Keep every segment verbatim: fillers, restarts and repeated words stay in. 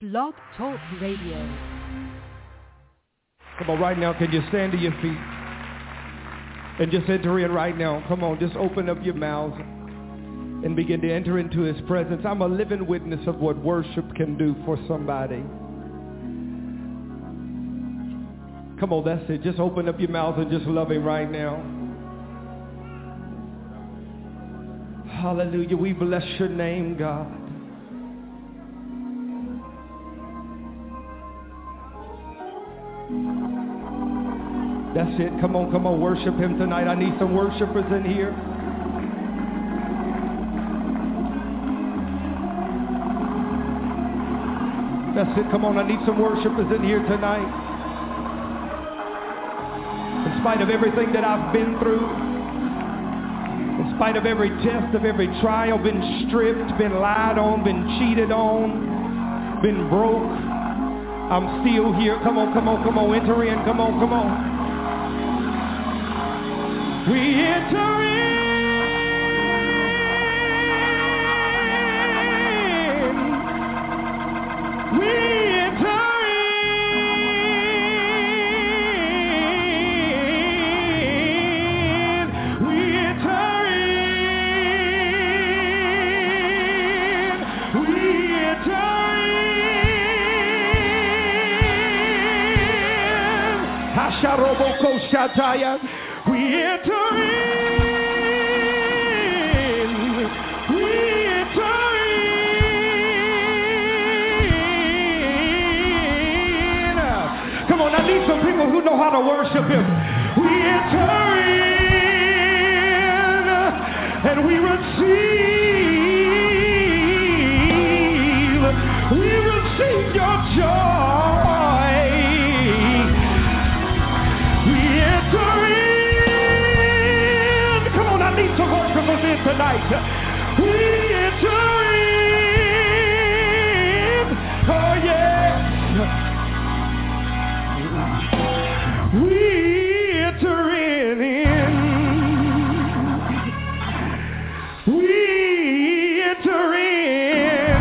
Blog Talk Radio. Come on, right now, can you stand to your feet and just enter in right now? Come on, just open up your mouths and begin to enter into his presence. I'm a living witness of what worship can do for somebody. Come on, that's it. Just open up your mouths and just love him right now. Hallelujah. We bless your name, God. That's it. Come on, come on. Worship him tonight. I need some worshipers in here. That's it. Come on. I need some worshipers in here tonight. In spite of everything that I've been through, in spite of every test, of every trial, been stripped, been lied on, been cheated on, been broke, I'm still here. Come on, come on, come on. Enter in. Come on, come on. We enter in. We enter in. We enter in. We enter in. Hasharoboko Shataya. We enter in. We enter in. Come on, I need some people who know how to worship him. We enter in and we receive. We receive your joy. We enter in. Some worshipers in tonight. We enter in. Oh yes. We enter in. We enter in.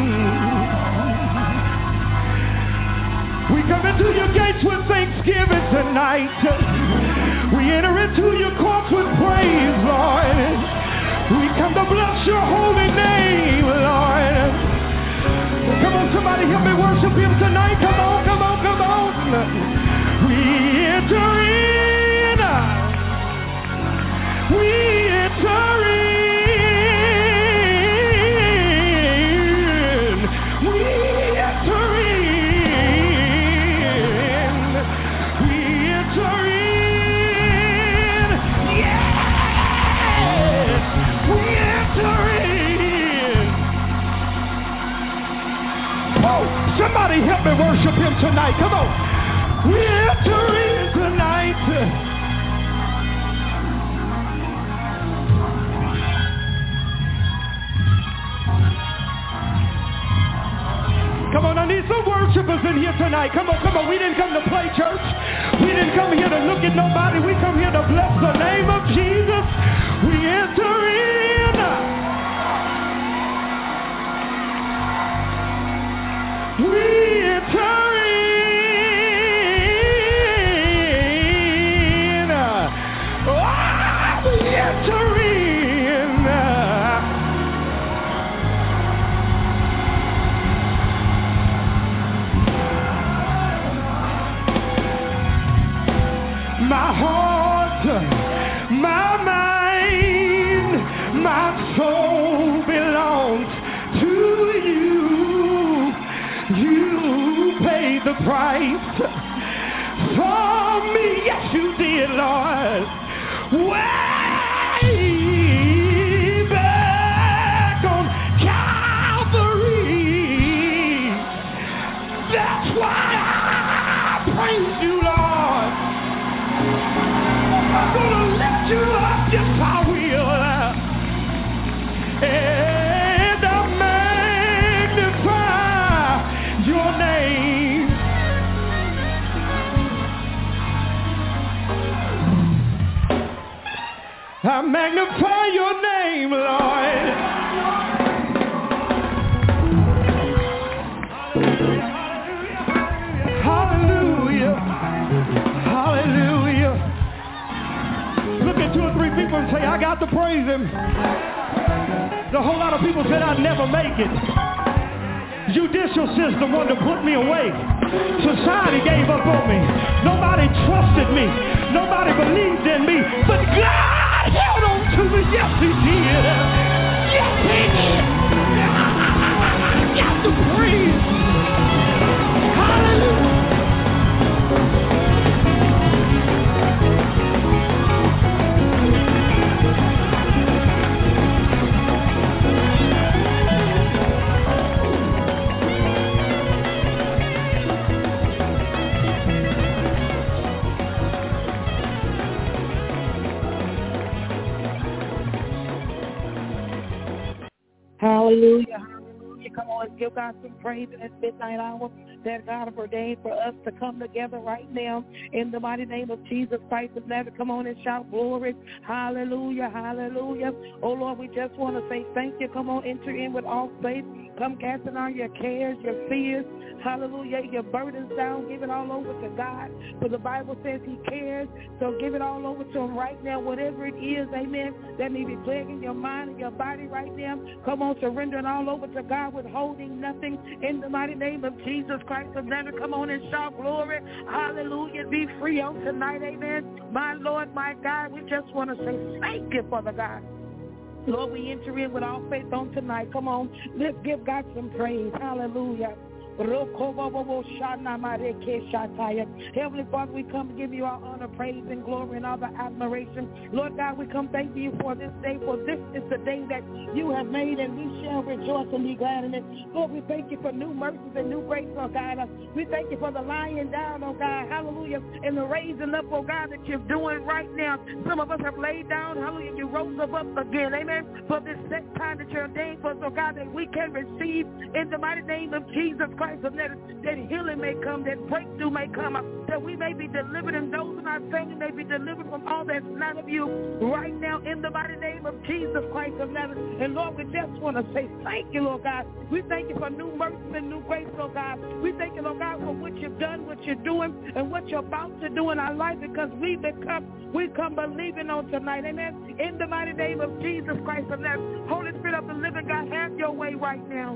We come into your gates with thanksgiving tonight. We enter into your courts with praise, Lord. We come to bless your holy name, Lord. Come on, somebody help me worship him tonight. Come on, come on, come on. We enter in. We enter in. We enter in. We enter in. Somebody help me worship him tonight. Come on. We enter in tonight. Come on, I need some worshipers in here tonight. Come on, come on. We didn't come to play church. We didn't come here to look at nobody. We come here to bless the name of Jesus. We enter in. We enter in. Oh, we enter in. My heart, my mind, my soul belongs to you. You paid the price for me. Yes, you did, Lord. Way back on Calvary. That's why I praise you, Lord. I'm gonna lift you up, yes, I will. And I'll magnify your name. I magnify your name, Lord. say, I got to praise him. A whole lot of people said I'd never make it. Judicial system wanted to put me away. Society gave up on me. Nobody trusted me. Nobody believed in me. But God held on to me. Yes, he did. Yes, he did. I got to praise. Hallelujah. Hallelujah, hallelujah. Come on, let's give God some praise in this midnight hour that God has ordained for us to come together right now in the mighty name of Jesus Christ of Nazareth. Come on and shout glory. Hallelujah, hallelujah. Oh, Lord, we just want to say thank you. Come on, enter in with all faith. Come casting on your cares, your fears. Hallelujah, your burdens down. Give it all over to God. For the Bible says he cares. So give it all over to him right now. Whatever it is, amen, that may be plaguing your mind and your body right now. Come on, surrender it all over to God, withholding nothing in the mighty name of Jesus Christ of Nazareth. Come on and shout glory. Hallelujah. Be free on tonight, amen. My Lord, my God, we just want to say thank you, Father God. Lord, we enter in with all faith on tonight. Come on, let's give God some praise. Hallelujah. Heavenly Father, we come to give you our honor, praise, and glory, and all the admiration. Lord God, we come thank you for this day, for this is the day that you have made, and we shall rejoice and be glad in it. Lord, we thank you for new mercies and new grace, oh God. We thank you for the lying down, oh God, hallelujah, and the raising up, oh God, that you're doing right now. Some of us have laid down, hallelujah, you rose us up again, amen, for this set time that you're ordained for us, oh God, that we can receive in the mighty name of Jesus Christ. That, that healing may come, that breakthrough may come, that we may be delivered and those in our family may be delivered from all that's not of you right now in the mighty name of Jesus Christ of Nazareth. And Lord, we just want to say thank you, Lord God. We thank you for new mercy and new grace, Lord God. We thank you, Lord God, for what you've done, what you're doing, and what you're about to do in our life, because we become, we come believing on tonight, amen, in the mighty name of Jesus Christ of Nazareth. Holy Spirit of the living God, have your way right now.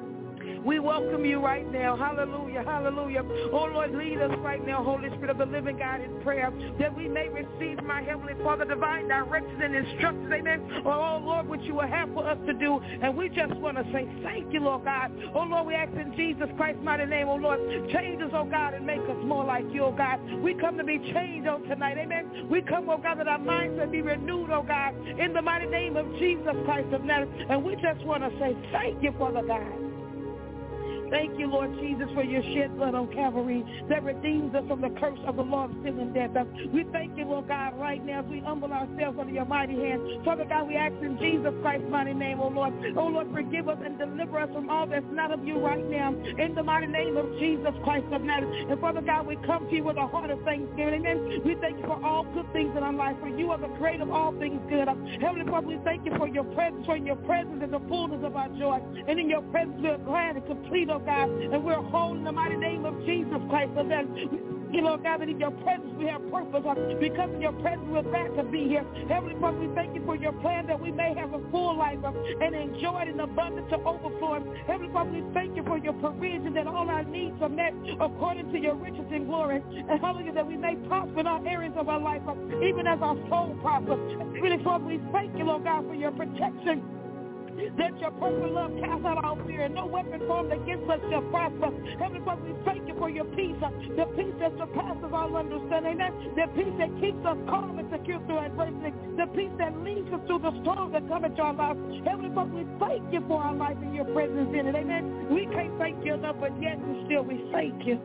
We welcome you right now. Hallelujah, hallelujah. Oh, Lord, lead us right now, Holy Spirit of the living God, in prayer, that we may receive, my Heavenly Father, divine direction and instructions, amen. Oh, Lord, what you will have for us to do. And we just want to say thank you, Lord God. Oh, Lord, we ask in Jesus Christ's mighty name, oh, Lord, change us, oh, God, and make us more like you, oh, God. We come to be changed on tonight, amen. We come, oh, God, that our minds will be renewed, oh, God, in the mighty name of Jesus Christ of Nazareth. And we just want to say thank you, Father God. Thank you, Lord Jesus, for your shed blood on Calvary that redeems us from the curse of the law of sin and death. We thank you, Lord God, right now as we humble ourselves under your mighty hand. Father God, we ask in Jesus Christ's mighty name, oh Lord. Oh Lord, forgive us and deliver us from all that's not of you right now in the mighty name of Jesus Christ of Nazareth. And Father God, we come to you with a heart of thanksgiving. Amen. We thank you for all good things in our life, for you are the creator of all things good. Heavenly Father, we thank you for your presence, for your presence is the fullness of our joy. And in your presence we are glad and complete, oh God, and we're whole in the mighty name of Jesus Christ. So then, you know, God, that in your presence we have purpose. Because of your presence we're glad to be here. Heavenly Father, we thank you for your plan that we may have a full life and enjoy it in abundance to overflow. Heavenly Father, we thank you for your provision that all our needs are met according to your riches and glory. And hallelujah, that we may prosper in all areas of our life, even as our soul prospers. Heavenly Father, we thank you, Lord God, for your protection, that your perfect love casts out all fear, and no weapon formed against us shall prosper. Heavenly Father, we thank you for your peace, the peace that surpasses all understanding, amen. The peace that keeps us calm and secure through adversity, the peace that leads us through the storms that come into our lives. Heavenly Father, we thank you for our life and your presence in it, amen. We can't thank you enough, but yet and still we thank you.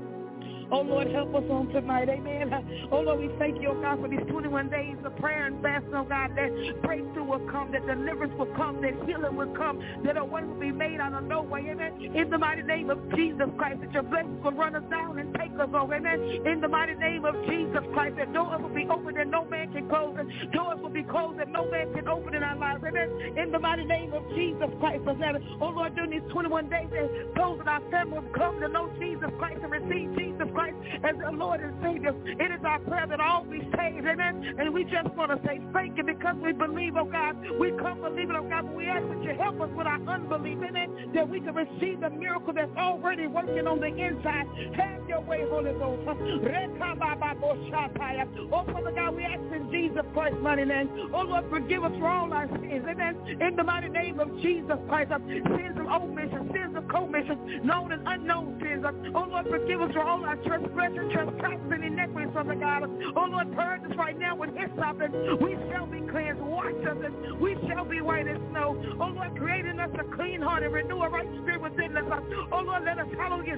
Oh, Lord, help us on tonight, amen. Oh, Lord, we thank you, oh, God, for these twenty-one days of prayer and fasting, oh, God, that breakthrough will come, that deliverance will come, that healing will come, that a way will be made out of no way, amen. In the mighty name of Jesus Christ, that your blessings will run us down and take us over, amen. In the mighty name of Jesus Christ, that doors will be open that no man can close, and doors will be closed that no man can open in our lives, amen. In the mighty name of Jesus Christ, oh, Lord, during these twenty-one days, that those in our families come to know Jesus Christ and receive Jesus Christ Christ as the Lord and Savior. It is our prayer that all be saved, amen. And we just want to say thank you because we believe, oh God. We come believing, oh God, but we ask that you help us with our unbelief, amen, that we can receive the miracle that's already working on the inside. Have your way, Holy Ghost. Oh, Father God, we ask in Jesus Christ's mighty name. Oh, Lord, forgive us for all our sins, amen. In the mighty name of Jesus Christ, sins of omission, sins of commission, known and unknown sins. Oh, Lord, forgive us for all our transgressions, trespasses, and iniquities, Father God. Oh, Lord, purge us right now with hyssop, and we shall be cleansed. Wash us, and we shall be white as snow. Oh, Lord, create in us a clean heart and renew a right spirit within us. Oh, Lord, let us hallelujah.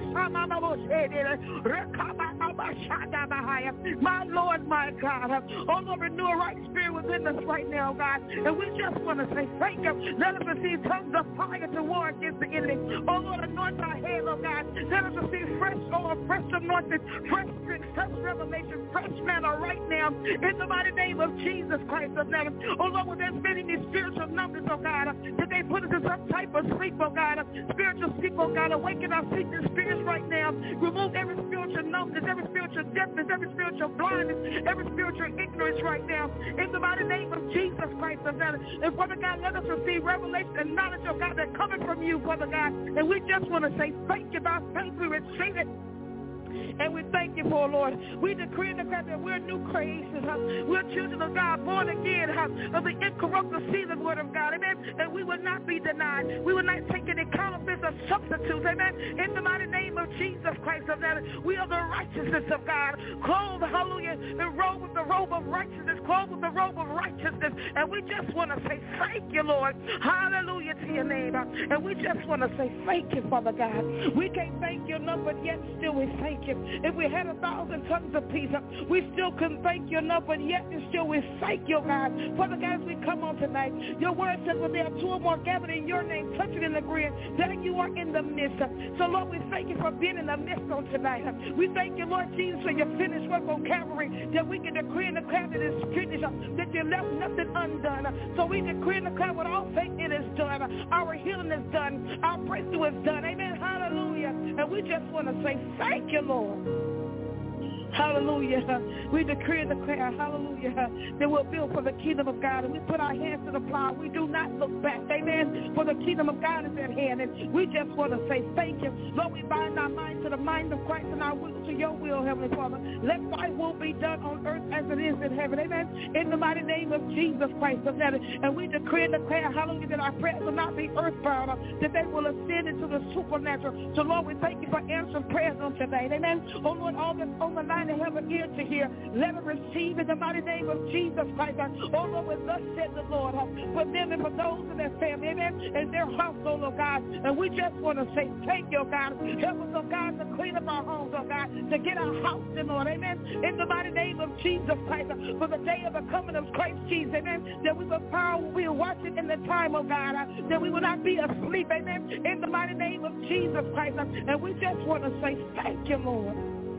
My Lord, my God. Oh, Lord, renew a right spirit within us right now, God. And we just want to say thank you. Let us receive tongues of fire to war against the enemy. Oh, Lord, anoint our head, oh God. Let us receive fresh oil, fresh anointing, fresh strength, fresh revelation, fresh manna right now. In the mighty name of Jesus Christ of Nazareth. Oh, Lord, when there's been any spiritual numbers, oh God, that they put us in some type of sleep, oh God, spiritual sleep, oh God, awaken our sleeping spirits right now. Remove every spiritual numbness, every spiritual deafness, every spiritual blindness, every spiritual ignorance right now. In the mighty name of Jesus Christ of Nazareth. And Father God, let us receive revelation and knowledge, oh God, that coming from you, Father God. And we just want to say thank you. By faith we receive it. And we thank you for, Lord. We decree and declare that we're new creations. Huh? We're children of God, born again, huh? Of the incorruptible seed of the word of God. Amen. And we will not be denied. We will not take any counterfeits or substitutes. Amen. In the mighty name of Jesus Christ of Nazareth, we are the righteousness of God. Clothed, hallelujah, and robed with the robe of righteousness. Clothed with the robe of righteousness. And we just want to say thank you, Lord. Hallelujah to your name. Huh? And we just want to say thank you, Father God. We can't thank you enough, but yet still we thank you. If we had a thousand tongues of peace, we still couldn't thank you enough, but yet and still we thank you, God. Father God, as we come on tonight, your word says when there are two or more gathered in your name, touching and agreeing, that you are in the midst. So, Lord, we thank you for being in the midst on tonight. We thank you, Lord Jesus, for your finished work on Calvary, that we can decree and declare that it's finished, that you left nothing undone. So we decree and declare with all faith it is done. Our healing is done. Our breakthrough is done. Amen. Hallelujah. And we just want to say thank you, Lord. Hallelujah. We decree and declare, hallelujah, that we'll build for the kingdom of God. And we put our hands to the plow. We do not look back. Amen. For the kingdom of God is at hand. And we just want to say thank you. Lord, we bind our mind to the mind of Christ and our will to your will, Heavenly Father. Let thy will be done on earth as it is in heaven. Amen. In the mighty name of Jesus Christ of Nazareth. And we decree and declare, hallelujah, that our prayers will not be earthbound, that they will ascend into the supernatural. So, Lord, we thank you for answering prayers on tonight. Amen. Oh, Lord, all that's on the line to have an ear to hear, let them receive in the mighty name of Jesus Christ. Oh, Lord, with thus said the Lord, for them and for those in their family, amen, and their household, oh God. And we just want to say thank you, oh God. Help us, oh God, to clean up our homes, oh God, to get our house in Lord, amen, in the mighty name of Jesus Christ, for the day of the coming of Christ Jesus, amen, that we will power, we will watch it in the time, oh God, that we will not be asleep, amen, in the mighty name of Jesus Christ. And we just want to say thank you, Lord.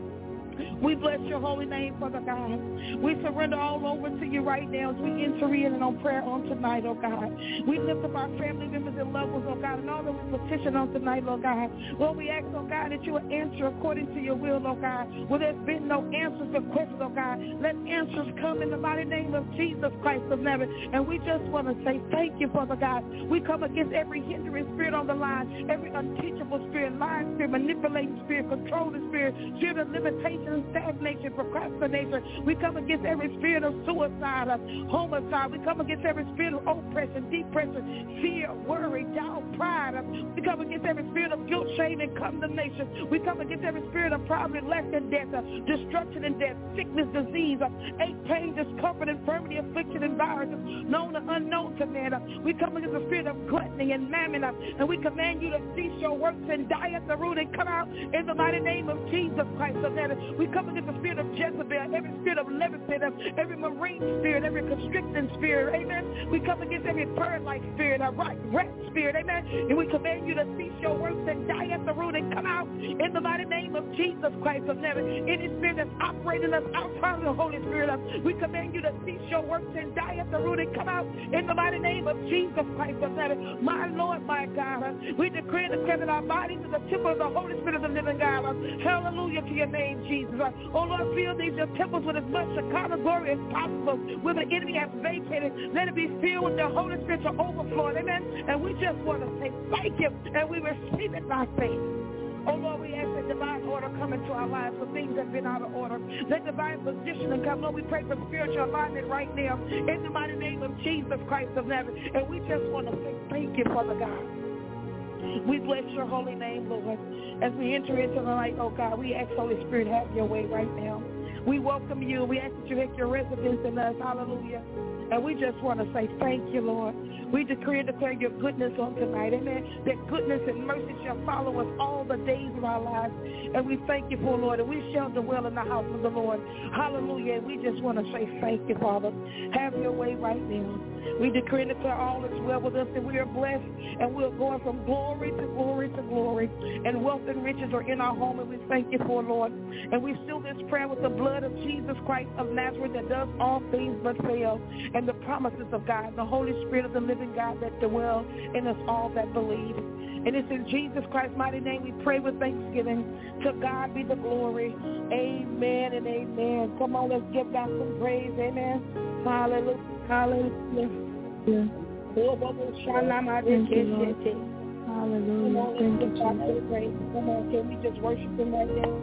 We bless your holy name, Father God. We surrender all over to you right now as we enter in and on prayer on tonight, oh God. We lift up our family members and loved ones, oh God, and all that we petition on tonight, oh God. Lord, we ask, oh God, that you will answer according to your will, oh God. Where there's been no answers to questions, oh God, let answers come in the mighty name of Jesus Christ of Nazareth. And we just want to say thank you, Father God. We come against every hindering spirit on the line, every unteachable spirit, lying spirit, manipulating spirit, controlling spirit, spirit of limitation, stagnation, procrastination. We come against every spirit of suicide, of homicide. We come against every spirit of oppression, depression, fear, worry, doubt, pride. We come against every spirit of guilt, shame, and condemnation. We come against every spirit of poverty, lack, and death, destruction and death, sickness, disease, ache, pain, discomfort, infirmity, affliction, and viruses, known and unknown to man. We come against the spirit of gluttony and mammon, and we command you to cease your works and die at the root and come out in the mighty name of Jesus Christ of Nazareth. We come against the spirit of Jezebel, every spirit of Leviathan, every marine spirit, every constricting spirit, amen. We come against every bird-like spirit, a right, rat spirit, amen. And we command you to cease your works and die at the root and come out in the mighty name of Jesus Christ of Nazareth. Any spirit that's operating us outside of the Holy Spirit, we command you to cease your works and die at the root and come out in the mighty name of Jesus Christ of Nazareth. My Lord, my God, we decree and declare that our bodies are the temple of the Holy Spirit of the living God. Hallelujah. Hallelujah to your name, Jesus. Oh, Lord, fill these your temples with as much Shekinah glory as possible. Where the enemy has vacated, let it be filled with the Holy Spirit to overflow. Amen. And we just want to say thank you, and we receive it by faith. Oh, Lord, we ask that divine order come into our lives for things that have been out of order. Let divine positioning come. Lord, we pray for spiritual alignment right now in the mighty name of Jesus Christ of Nazareth. And we just want to say thank you, Father God. We bless your holy name, Lord. As we enter into the night, oh God, we ask Holy Spirit, have your way right now. We welcome you. We ask that you make your residence in us. Hallelujah. And we just want to say thank you, Lord. We decree and declare your goodness on tonight. Amen. That goodness and mercy shall follow us all the days of our lives. And we thank you for, Lord, and we shall dwell in the house of the Lord. Hallelujah. And we just want to say thank you, Father. Have your way right now. We decree and declare all is well with us, and we are blessed, and we're going from glory to glory to glory. And wealth and riches are in our home, and we thank you for, Lord. And we seal this prayer with the blood of Jesus Christ of Nazareth that does all things but fail, and the promises of God, the Holy Spirit of the living God that dwell in us all that believe. And it's in Jesus Christ's mighty name we pray with thanksgiving. To God be the glory. Amen and amen. Come on, let's give God some praise. Amen. Hallelujah. Hallelujah. Yeah. Thank you, Lord. Hallelujah. Thank you, Jesus. Come on, can we just worship him right now?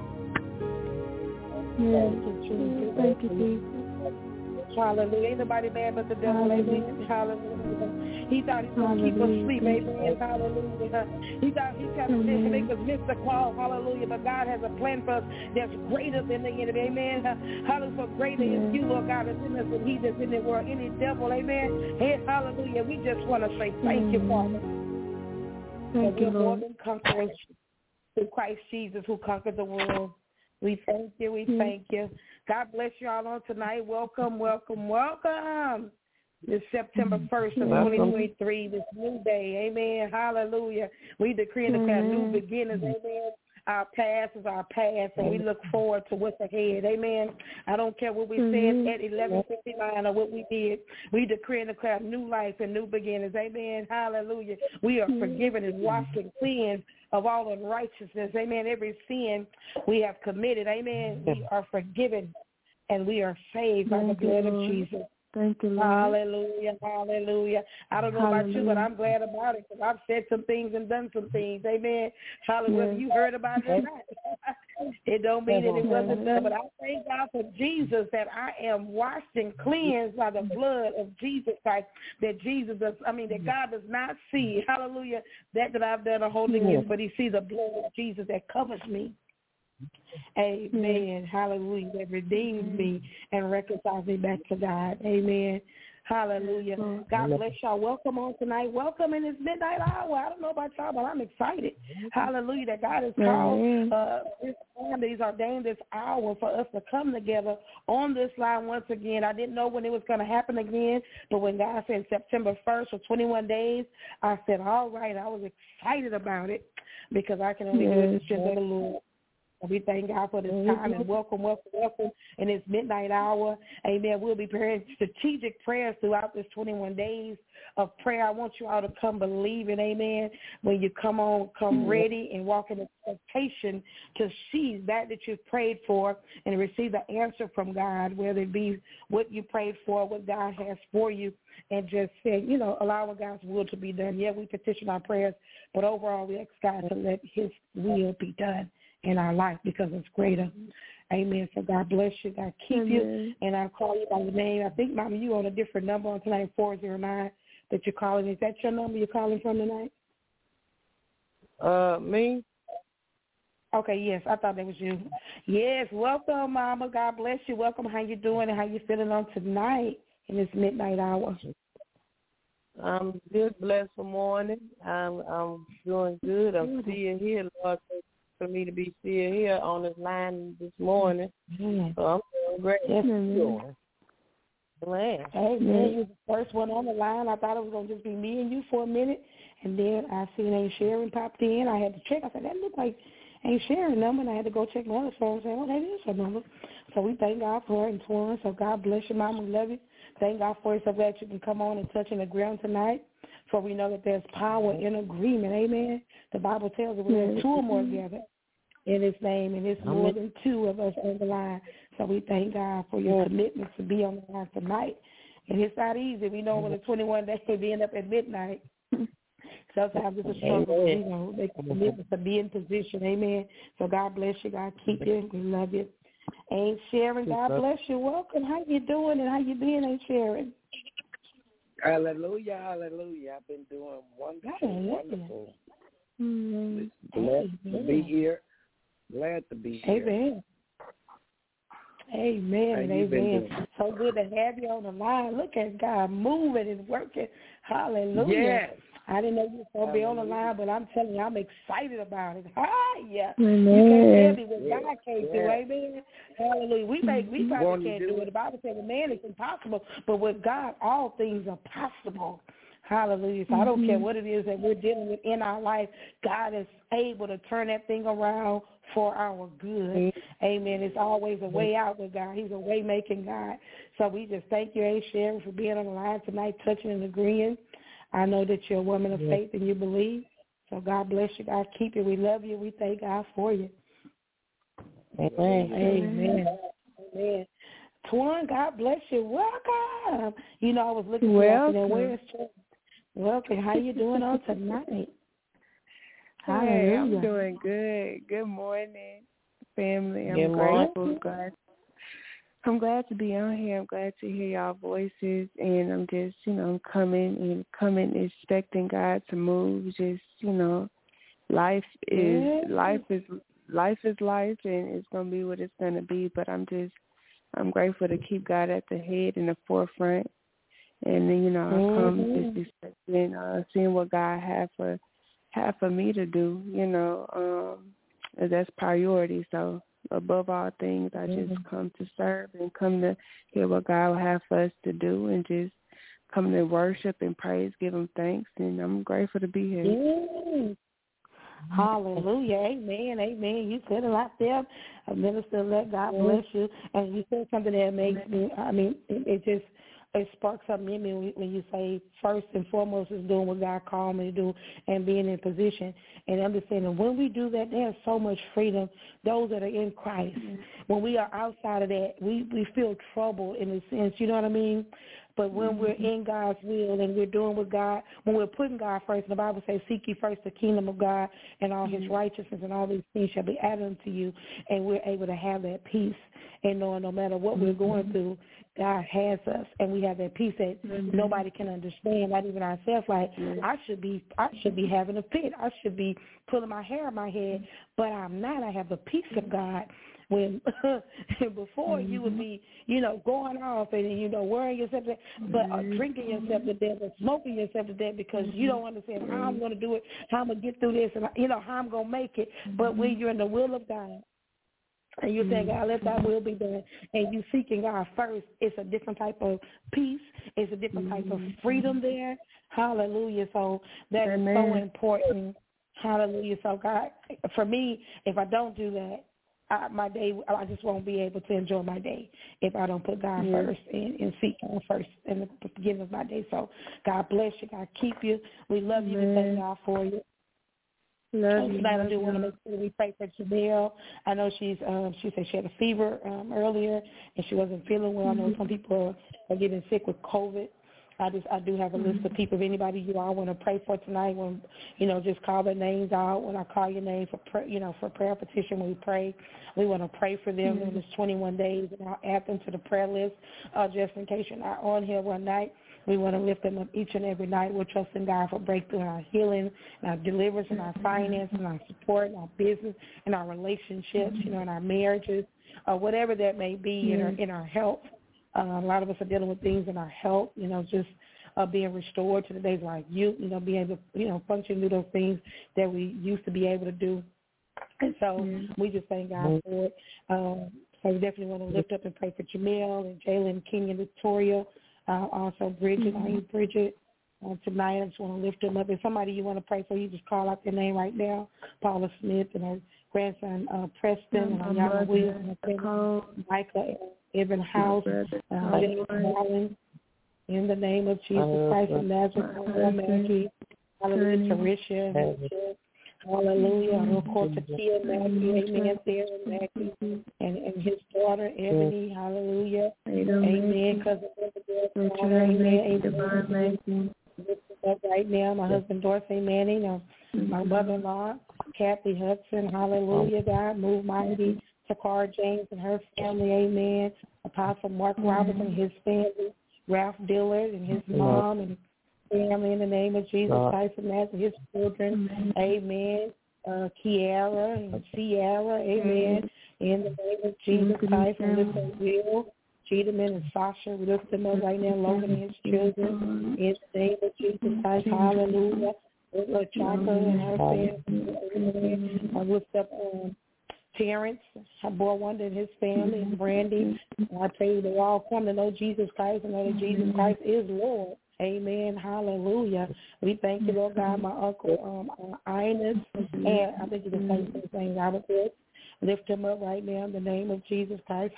Yes. Thank you, Jesus. Hallelujah. Ain't nobody mad but the devil. Amen. Hallelujah. He thought he was going to keep us asleep. Amen. Hallelujah. He thought he tried to make us miss the call. Hallelujah. But God has a plan for us that's greater than the enemy. Amen. Hallelujah. For greater is you, Lord God, is in us than he that's in the world. Any devil. Amen. Hey, hallelujah. We just want to say thank you, Father. Thank you, we're more Lord. than conquerors through Christ Jesus who conquered the world. We thank you. We thank you. God bless you all on tonight. Welcome, welcome, welcome. This September first of twenty twenty-three, this new day. Amen. Hallelujah. We decree and declare new beginnings. Amen. Our past is our past, and we look forward to what's ahead. Amen. I don't care what we said at eleven fifty-nine or what we did. We decree and declare new life and new beginnings. Amen. Hallelujah. We are forgiven and washed and cleansed of all unrighteousness. Amen. Every sin we have committed. Amen. We are forgiven and we are saved by the blood of Jesus. Thank you, Lord. Hallelujah, hallelujah. I don't know hallelujah. about you, but I'm glad about it because I've said some things and done some things. Amen. Hallelujah. Yes. You heard about it or not. It don't mean that it wasn't done, but I thank God for Jesus that I am washed and cleansed by the blood of Jesus Christ, that Jesus does, I mean, that God does not see, hallelujah, that that I've done a holding yes. in, but he sees the blood of Jesus that covers me. Amen. Hallelujah. That redeems me and reconciles me back to God. Amen. Hallelujah. God bless y'all. Welcome on tonight. Welcome in this midnight hour. I don't know about y'all, but I'm excited. Hallelujah. That God has called uh, this time, that he's ordained this hour for us to come together on this line once again. I didn't know when it was going to happen again, but when God said September first for twenty-one days, I said, all right. I was excited about it because I can only yes. do it the strength of the Lord. We thank God for this time and welcome, welcome, welcome in this midnight hour. Amen. We'll be praying strategic prayers throughout this twenty-one days of prayer. I want you all to come believing, amen. When you come on, come ready and walk in expectation to see that that you've prayed for and receive the answer from God, whether it be what you prayed for, what God has for you, and just say, you know, allowing God's will to be done. Yeah, we petition our prayers, but overall we ask God to let his will be done in our life because it's greater. Amen. So God bless you. God keep Amen. you. And I'll call you by your name. I think, Mama, you on a different number on tonight, four oh nine, that you're calling. Is that your number you're calling from tonight? Uh, me? Okay, yes. I thought that was you. Yes. Welcome, Mama. God bless you. Welcome. How you doing and how you feeling on tonight in this midnight hour? I'm good. Blessed for morning. I'm, I'm doing good. I'm still here, Lord. For me to be still here on this line this morning. Mm-hmm. So I'm doing great. Yes, mm-hmm. Glad. Hey, man, you're the first one on the line. I thought it was going to just be me and you for a minute, and then I seen Aunt Sharon popped in. I had to check. I said, that looked like Aunt Sharon number, and I had to go check my other phone and say, oh, that is her number. So we thank God for her and Twan. So God bless you, Mama. We love you. Thank God for you. So glad you can come on and touch and agree on tonight. For we know that there's power in agreement. Amen. The Bible tells us we're two or more together. in his name, and it's more than two of us on the line. So we thank God for your commitment to be on the line tonight. And it's not easy. We know when the twenty-one days we end up at midnight. Sometimes it's a struggle, you know, make a commitment to be in position. Amen. So God bless you. God keep you. We love you. Aunt Sharon, God bless you. Welcome. How you doing and how you been, Aunt Sharon? Hallelujah, hallelujah. I've been doing wonderful, hallelujah. wonderful. Mm-hmm. Glad Amen. to be here. Glad to be here. Amen. Amen. Amen. So good to have you on the line. Look at God moving and working. Hallelujah. Yes. I didn't know you were going to be on the line, but I'm telling you, I'm excited about it. Hi, yeah. Amen. You can't tell me what yes. God can't yes. do. Amen. Hallelujah. We make, we probably can't do it. The Bible says, man, it's impossible. But with God, all things are possible. Hallelujah. So mm-hmm. I don't care what it is that we're dealing with in our life. God is able to turn that thing around for our good. Mm-hmm. Amen. It's always a way out with God. He's a way-making God. So we just thank you, A. Sharon, for being on the line tonight, touching and agreeing. I know that you're a woman of faith and you believe. So God bless you. God keep you. We love you. We thank God for you. Amen. Amen. Amen. Twan, God bless you. Welcome. You know, I was looking for you. Where's Twan? Welcome. How you doing on tonight? Hey, I'm doing good. Good morning, family. I'm good grateful. Morning. Glad. I'm glad to be on here. I'm glad to hear y'all voices, and I'm just, you know, I'm coming and coming, expecting God to move. Just, you know, life is yeah. life is life is life, and it's gonna be what it's gonna be. But I'm just, I'm grateful to keep God at the head and the forefront, and then, you know, I come mm-hmm. just expecting, uh, seeing what God has for have for me to do. You know, um, that's priority. So. Above all things, I just mm-hmm. come to serve and come to hear what God will have for us to do, and just come to worship and praise, give him thanks, and I'm grateful to be here. Yes. Hallelujah. Amen. Amen. You said a lot there. Minister, let God bless you. And you said something that makes me, I mean, it, it just, it sparks something in me when you say first and foremost is doing what God called me to do and being in position and understanding when we do that, there's so much freedom. Those that are in Christ, mm-hmm. when we are outside of that, we, we feel trouble in a sense, you know what I mean? But when mm-hmm. we're in God's will and we're doing what God, when we're putting God first, and the Bible says, seek ye first the kingdom of God and all mm-hmm. his righteousness, and all these things shall be added unto you, and we're able to have that peace and knowing no matter what mm-hmm. we're going through, God has us, and we have that peace that mm-hmm. nobody can understand, not even ourselves. Like mm-hmm. I should be, I should be having a fit. I should be pulling my hair in my head, but I'm not. I have the peace of God. When before mm-hmm. you would be, you know, going off and you know worrying yourself to death, but uh, drinking yourself to death or smoking yourself to death because mm-hmm. you don't understand how I'm going to do it, how I'm going to get through this, and you know how I'm going to make it. Mm-hmm. But when you're in the will of God, and you're saying, God, let thy will be done, and you seeking God first, it's a different type of peace. It's a different type of freedom there. Hallelujah. So that Amen. Is so important. Hallelujah. So, God, for me, if I don't do that, I, my day, I just won't be able to enjoy my day if I don't put God yeah. first and, and seek God first in the beginning of my day. So, God bless you. God keep you. We love Amen. You. We thank God for you. Love you. Tonight I do want to make sure we pray for Janelle. I know she's um, she said she had a fever um, earlier and she wasn't feeling well. Mm-hmm. I know some people are, are getting sick with COVID. I just I do have a mm-hmm. list of people. If anybody you all want to pray for tonight, when you know, just call their names out. When I call your name for pray, you know for prayer petition, when we pray, we want to pray for them mm-hmm. in this twenty-one days, and I'll add them to the prayer list uh, just in case you're not on here one night. We want to lift them up each and every night. We're trusting God for breakthrough in our healing, and our deliverance, and our finance, and our support, and our business, and our relationships, you know, in our marriages, uh, whatever that may be mm-hmm. in our in our health. Uh, a lot of us are dealing with things in our health, you know, just uh, being restored to the days like you, you know, being able to, you know, function, do those things that we used to be able to do. And so mm-hmm. we just thank God for it. Um, so we definitely want to lift up and pray for Jamil and Jalen, King, and Victoria. Uh, also, Bridget, mm-hmm. are you Bridget? Uh, tonight, I just want to lift them up. If somebody you want to pray for, you just call out their name right now. Paula Smith and her grandson, uh, Preston, and Ayana Williams, and Michael Evan House, uh, Marlon, in the name of Jesus Christ of Nazareth, Maggie, hallelujah, Tarisha, Hallelujah. Rokotakia Maggie, amen. Sarah Maggie and, and his daughter Ebony, hallelujah. Amen. Cousin Elizabeth, amen. Amen. Right now, my husband Dorothy Manning, uh, my mother-in-law Kathy Hudson, hallelujah. God, move mighty. Takara James and her family, amen. Apostle Mark Roberts and his family. Ralph Dillard and his mom and family in the name of Jesus Christ of Nazareth, his children, amen. Uh, Kiara and Sierra, amen. In the name of Jesus Christ, and lift up Will, Cheatman and Sasha, we lift them up right now, Logan and his children, in the name of Jesus Christ, hallelujah. With Chaka and her family, amen. I lift up um, Terrence, I bore one and his family, and Brandy. I pray you they all come to know Jesus Christ and know that Jesus Christ is Lord. Amen. Hallelujah. We thank you, Lord God, my uncle um, uh, Ines, and I think you can say the same Robert Chris. Lift him up right now in the name of Jesus Christ.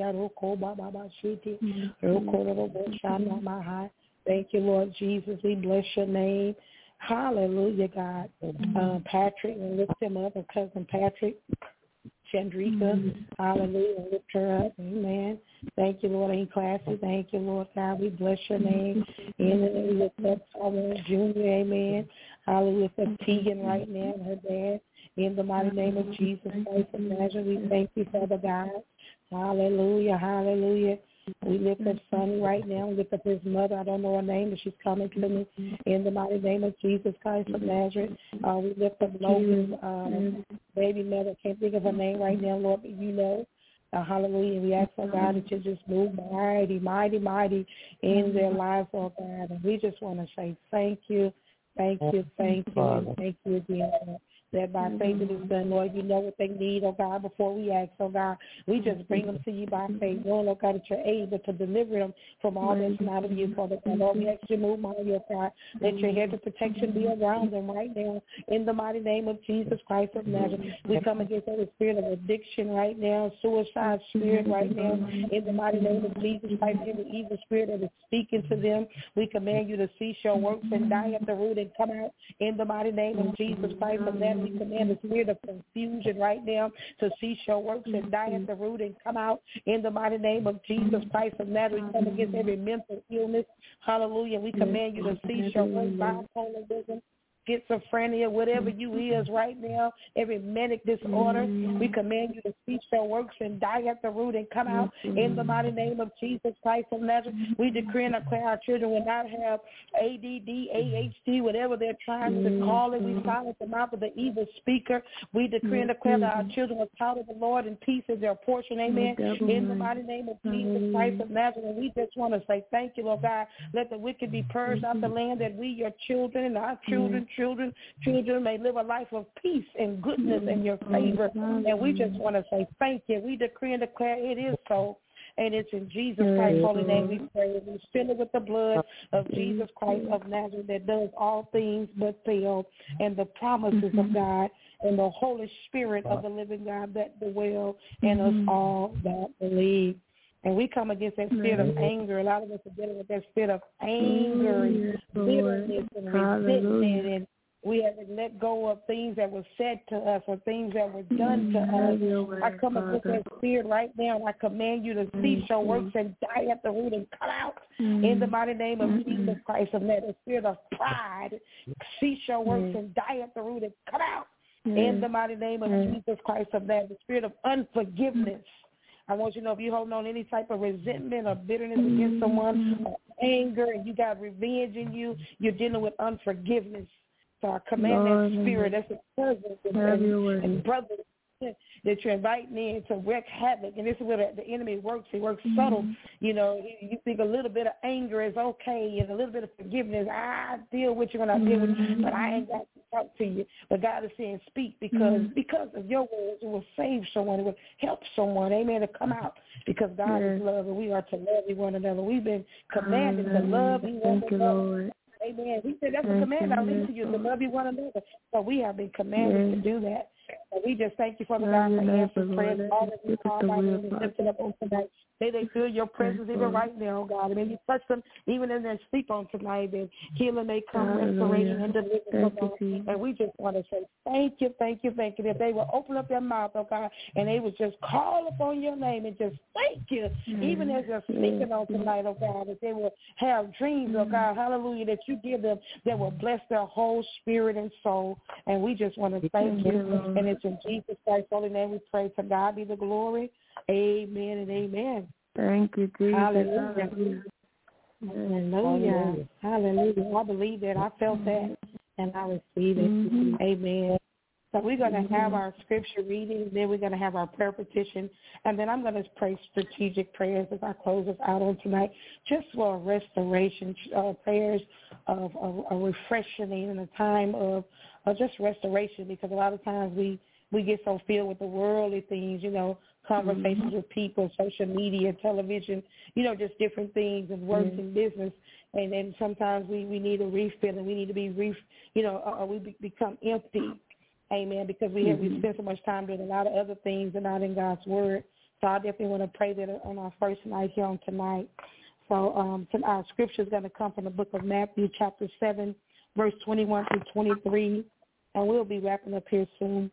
Thank you, Lord Jesus. We bless your name. Hallelujah, God. Uh, Patrick, and lift him up, and cousin Patrick. Chandrika, hallelujah, lift her up, amen. Thank you, Lord, ain't classy. Thank you, Lord God. We bless your name. In the name of lift up Solomon Junior, amen. Hallelujah, lift up Tegan right now and her dad. In the mighty name of Jesus Christ of Nazareth, we thank you, Father God. Hallelujah, hallelujah. We lift up Sonny right now. We lift up his mother. I don't know her name, but she's coming to me. In the mighty name of Jesus Christ of Nazareth, uh, we lift up Logan's um, baby mother. I can't think of her name right now, Lord, but you know. Uh, hallelujah. We ask, oh God, that you just move mighty, mighty, mighty in their lives, oh God. And we just want to say thank you, thank you, thank you, and thank you again, Lord. That by faith it is done, Lord. You know what they need, oh God, before we ask, oh God. We just bring them to you by faith, knowing, oh God, that you're able to deliver them from all that's not of you, Father God. Lord, we ask you to move mighty, oh God. Let your hedge of protection be around them right now. In the mighty name of Jesus Christ of Nazareth, we come against every spirit of addiction right now, suicide spirit right now. In the mighty name of Jesus Christ, every evil spirit that is speaking to them, we command you to cease your works and die at the root and come out. In the mighty name of Jesus Christ of Nazareth, we command the spirit of confusion right now to cease your works and die at the root and come out. In the mighty name of Jesus Christ of Nazareth, we come against every mental illness. Hallelujah. We command you to cease your works, bipolarism, schizophrenia, whatever you is right now, every manic disorder, we command you to cease your works and die at the root and come out in the mighty name of Jesus Christ of Nazareth. We decree and declare our children will not have A D D, A H D, whatever they're trying to call it. We silence the mouth of the evil speaker. We decree and declare that our children are taught of the Lord and peace is their portion. Amen. In the mighty name of Jesus Christ of Nazareth. And we just want to say thank you, Lord God. Let the wicked be purged out the land, that we, your children, and our children, Children, children may live a life of peace and goodness and your favor. And we just want to say thank you. We decree and declare it is so. And it's in Jesus Christ's holy name we pray. We fill it with the blood of Jesus Christ of Nazareth that does all things but fail, and the promises of God and the Holy Spirit of the living God that dwell in us all that believe. And we come against that spirit of anger. A lot of us are dealing with that spirit of anger and bitterness and resentment. And we haven't let go of things that were said to us or things that were done to us. I come against that spirit right now, and I command you to cease your works and die at the root and cut out in the mighty name of Jesus Christ. And let the spirit of pride cease your works and die at the root and cut out in the mighty name of Jesus Christ. Of that, the spirit of unforgiveness. I want you to know if you're holding on any type of resentment or bitterness against someone or anger and you got revenge in you, you're dealing with unforgiveness. So I command Lord, that spirit, that's the cousins and, and, and brothers that you're inviting in to wreak havoc. And this is where the, the enemy works. He works mm-hmm. subtle. You know, you, you think a little bit of anger is okay and a little bit of forgiveness. I deal with you when I deal with you, but I ain't got to talk to you. But God is saying speak because mm-hmm. because of your words, it will save someone. It will help someone, amen, to come out because God yes. is love and we are to love one another. We've been commanded Amen. to love one another. Amen. He said that's a command I leave to you, to love you one another. So we have been commanded yes. to do that. And we just thank you, Father God, for answering prayers. All that we call by name and lifted up on tonight. May they feel your presence even right now, God. And may you touch them even in their sleep on tonight. And healing may come, restoration and deliverance. And we just want to say thank you, thank you, thank you. That they will open up their mouth, oh God, and they will just call upon your name and just thank you, mm-hmm. even as they're speaking on tonight, oh God, that they will have dreams, mm-hmm. oh God, hallelujah, that you give them that will bless their whole spirit and soul. And we just want to thank you. Mm-hmm. And it's in Jesus Christ's holy name we pray. To God be the glory. Amen and amen. Thank you, Jesus. Hallelujah. Hallelujah. Hallelujah. I believe that. I felt that, and I receive it. Mm-hmm. Amen. So we're going to mm-hmm. have our scripture reading, then we're going to have our prayer petition, and then I'm going to pray strategic prayers as I close us out on tonight, just for a restoration, uh, prayers of, of a refreshing in a time of, of just restoration, because a lot of times we, we get so filled with the worldly things, you know, conversations mm-hmm. with people, social media, television, you know, just different things and work mm-hmm. and business. And then sometimes we, we need a refill, and we need to be, ref, you know, uh, we be, become empty. Amen, because we have mm-hmm. we spend so much time doing a lot of other things and not in God's word. So I definitely want to pray that on our first night here on tonight. So um, our scripture is going to come from the book of Matthew, chapter seven, verse twenty-one through twenty-three, and we'll be wrapping up here soon.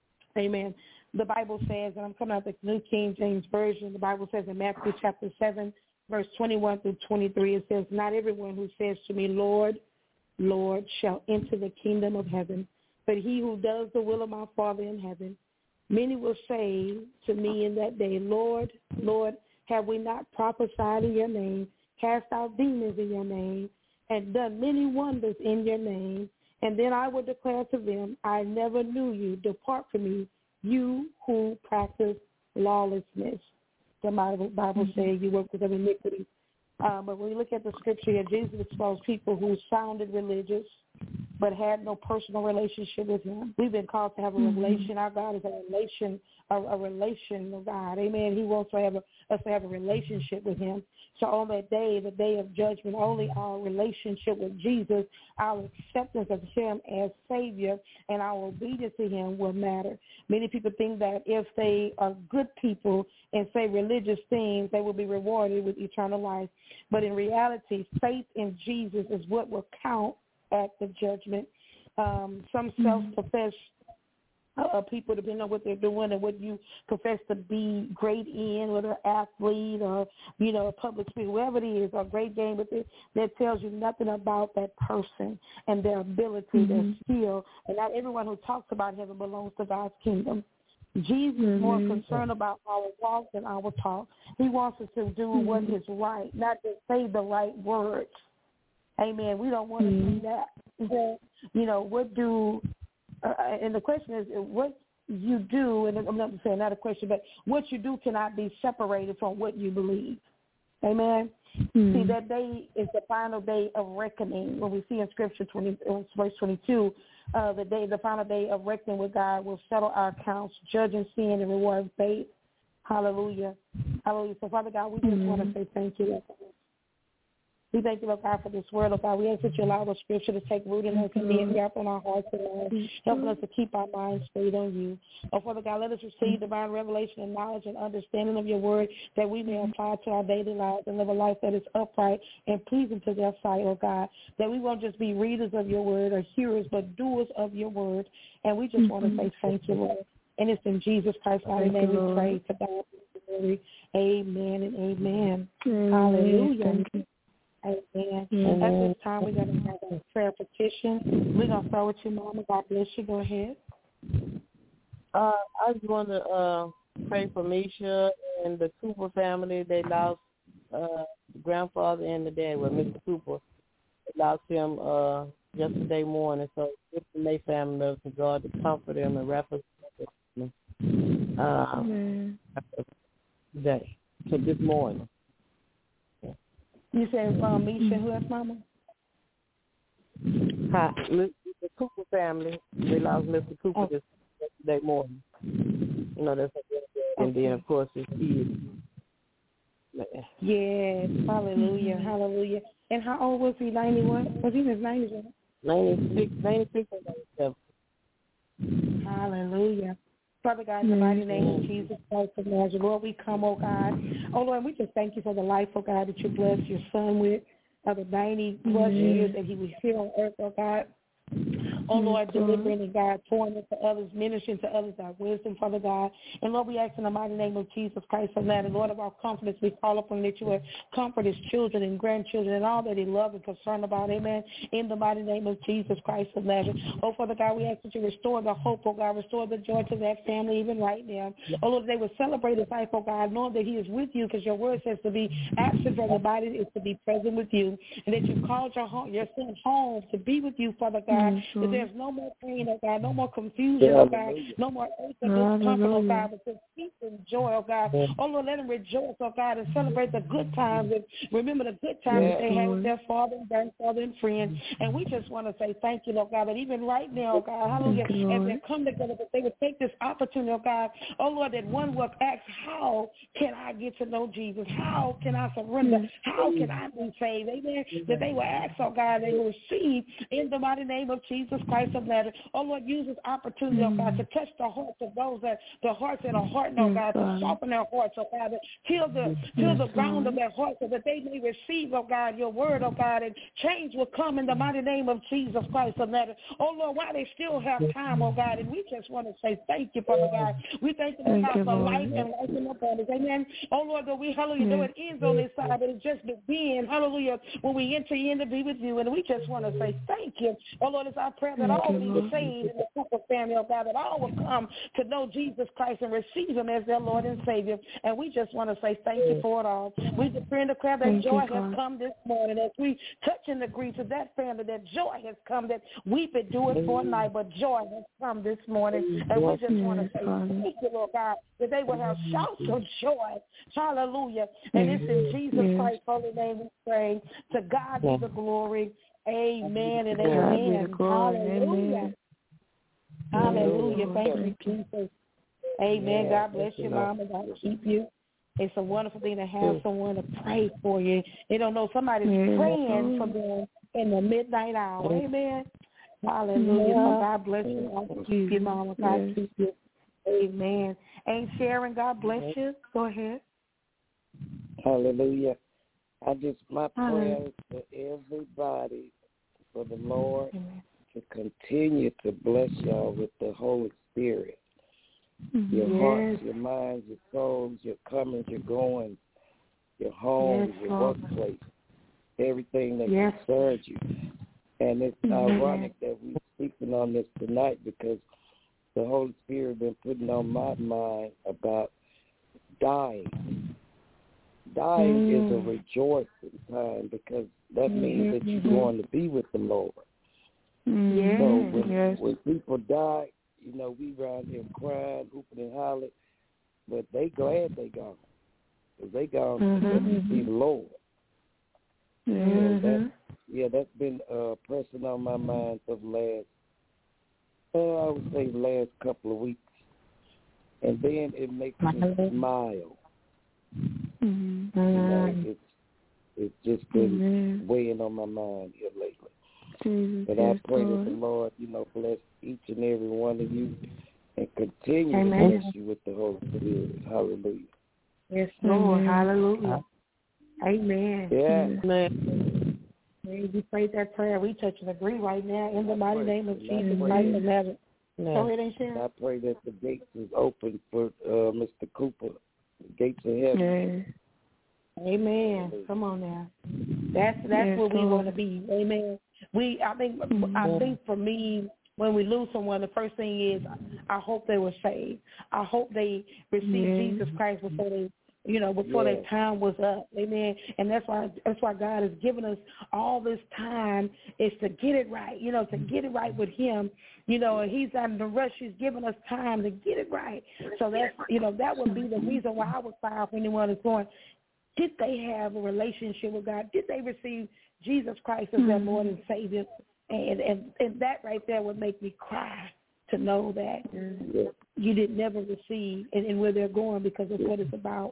Amen. The Bible says, and I'm coming out the New King James Version, the Bible says in Matthew chapter seven, verse twenty-one through twenty-three, it says, "Not everyone who says to me, Lord, Lord, shall enter the kingdom of heaven, but he who does the will of my Father in heaven. Many will say to me in that day, Lord, Lord, have we not prophesied in your name, cast out demons in your name, and done many wonders in your name? And then I will declare to them, I never knew you. Depart from me, you who practice lawlessness." The Bible, Bible mm-hmm. says you work with iniquity. Um, but when we look at the scripture here, Jesus exposed people who sounded religious but had no personal relationship with him. We've been called to have a mm-hmm. relation. Our God is a relation, a, a relation of God. Amen. He wants to have a, us to have a relationship with him. So on that day, the day of judgment, only our relationship with Jesus, our acceptance of him as Savior, and our obedience to him will matter. Many people think that if they are good people and say religious things, they will be rewarded with eternal life. But in reality, faith in Jesus is what will count at the judgment. Um, some self-professed uh, people, depending on what they're doing and what you profess to be great in, whether an athlete or, you know, a public speaker, whatever it is, or a great game, but it, that tells you nothing about that person and their ability, mm-hmm. their skill. And not everyone who talks about heaven belongs to God's kingdom. Jesus mm-hmm. is more concerned about our walk than our talk. He wants us to do mm-hmm. what is right, not just say the right words. Amen. We don't want to mm-hmm. do that. You know, what do, uh, and the question is, what you do, and I'm not saying not a question, but what you do cannot be separated from what you believe. Amen. Mm-hmm. See, that day is the final day of reckoning. When we see in Scripture, twenty, verse twenty-two, uh, the day, the final day of reckoning with God will settle our accounts, judging sin and rewarding faith. Hallelujah. Hallelujah. So, Father God, we just mm-hmm. want to say thank you. We thank you, Lord God, for this word, Lord God. We ask that you allow the scripture to take root in us and be engraft on our hearts and minds, helping us to keep our minds stayed on you. Oh, Father God, let us receive divine revelation and knowledge and understanding of your word that we may apply to our daily lives and live a life that is upright and pleasing to their sight, oh God, that we won't just be readers of your word or hearers, but doers of your word. And we just mm-hmm. want to say thank you, Lord. And it's in Jesus Christ's mighty name we pray. To God be the glory. Amen and amen. amen. Hallelujah. Amen. Amen. At this time, we're going to have a prayer petition. We're going to start with you, Mama. God bless you. Go ahead. Uh, I just want to uh, pray for Misha and the Cooper family. They lost uh, the grandfather and the dad. Well, Mister Cooper lost him uh, yesterday morning. So if the May family to God to comfort them and wrap us up uh, mm. today, so this morning. You said um, Misha, who else, Mama? Hi, the Cooper family. They lost Mister Cooper oh. this yesterday morning. You know, that's and okay. then of course his kids. Yes, hallelujah, hallelujah. And how old was he? Ninety-one? Was he in his nineties? Ninety-six, ninety-six, or ninety-seven. Hallelujah. Father God, in the mighty name of Jesus Christ of Nazareth, Lord, we come, oh God. Oh, Lord, we just thank you for the life, oh God, that you blessed your son with, of the ninety-plus years that he was here on earth, oh God. Oh, Lord, delivering and God, pouring into others, ministering to others our wisdom, Father God. And, Lord, we ask in the mighty name of Jesus Christ of Nazareth, Lord of our confidence, we call upon that you would comfort his children and grandchildren and all that he loves and concerned about, amen, in the mighty name of Jesus Christ of Nazareth. Oh, Father God, we ask that you restore the hope, oh God, restore the joy to that family even right now. Oh, Lord, they will celebrate his life, oh God, knowing that he is with you, because your word says to be absent from the body is to be present with you, and that you called your, home, your son home to be with you, Father God, that there's no more pain, oh God, no more confusion, oh God, no more ache or discomfort, oh God, but just peace and joy, oh God. Oh Lord, let them rejoice, oh God, and celebrate the good times and remember the good times yeah. that they had with their father and grandfather and friends. And we just want to say thank you, Lord God, that even right now, oh God, hallelujah, as they come together, that they would take this opportunity, oh God, oh Lord, that one will ask, how can I get to know Jesus? How can I surrender? How can I be saved? Amen. That they will ask, oh God, they will receive in the mighty name of Jesus Christ of Nazareth. Oh Lord, use this opportunity, oh God, to touch the hearts of those that the hearts that are hardened, oh God, to soften their hearts, oh God, to till the till the ground of their hearts so that they may receive, oh God, your word, oh God, and change will come in the mighty name of Jesus Christ of Nazareth. Oh Lord, while they still have time, oh God, and we just want to say thank you, Father God. We thank you, thank God, you, for Lord. Life and life in abundance. Amen. Oh Lord, that we, hallelujah, know it ends on this side, but it just begins, hallelujah, when we enter in to be with you. And we just want to say thank you. Oh Lord, it's our prayer that all will be saved in the Cooper family, oh God, that all will come to know Jesus Christ and receive him as their Lord and Savior. And we just want to say thank you for it all. We decree and declare that thank joy you, has come this morning as we touch and agree to that family, that joy has come, that weep and do it for a night, but joy has come this morning. And we just want to say thank you, Lord God, that they will have shouts of joy. Hallelujah. And it's in Jesus Christ's holy name we pray. To God be the glory. Amen and amen. Hallelujah. Hallelujah. Thank you, Jesus. Amen. God bless you, Mama. God keep you. It's a wonderful thing to have someone to pray for you. You don't know, somebody's praying for them in the midnight hour. Amen. Hallelujah. So God bless you. God keep you, Mama. God keep you. Amen. Ain't Sharon, God bless you. Go ahead. Hallelujah. I just, my prayer is for everybody, for the Lord Amen. To continue to bless y'all with the Holy Spirit. Your yes. hearts, your minds, your souls, your comings, your goings, your homes, yes, your workplace, everything that yes. concerns you. And it's Amen. Ironic that we're speaking on this tonight because the Holy Spirit has been putting on my mind about dying. Dying mm. is a rejoicing time because that mm-hmm. means that you're going to be with the Lord. Mm. So when, yes. when people die, you know, we around here crying, hooping and hollering, but they glad they gone. Because they gone mm-hmm. to see the Lord. Mm-hmm. So that, yeah, that's been uh, pressing on my mind for the last, uh, I would say the last couple of weeks. And then it makes me smile. Mm-hmm. You know, it's, it's just been mm-hmm. weighing on my mind here lately. Mm-hmm. And I pray that the Lord, you know, bless each and every one of you and continue Amen. To bless you with the Holy Spirit. Hallelujah. Yes, Lord. Amen. Hallelujah. Amen. Yeah. Amen. We prayed that prayer. We touch and agree right now in the mighty name of Jesus Christ of Nazareth. Go ahead and share. I pray that the gates is open for uh, Mister Cooper. The gates of heaven. Yeah. Amen. Come on now. That's that's yes, where we want to be. Amen. We I think mm-hmm. I think for me, when we lose someone, the first thing is I hope they were saved. I hope they received yeah. Jesus Christ before they you know, before yeah. their time was up. Amen. And that's why that's why God has given us all this time is to get it right, you know, to get it right with him. You know, and he's not in the rush. He's giving us time to get it right. So that's, you know, that would be the reason why I would fire for anyone who's going, did they have a relationship with God? Did they receive Jesus Christ as their Lord and Savior? And, and and that right there would make me cry to know that yeah. you did never receive and, and where they're going because of what it's about.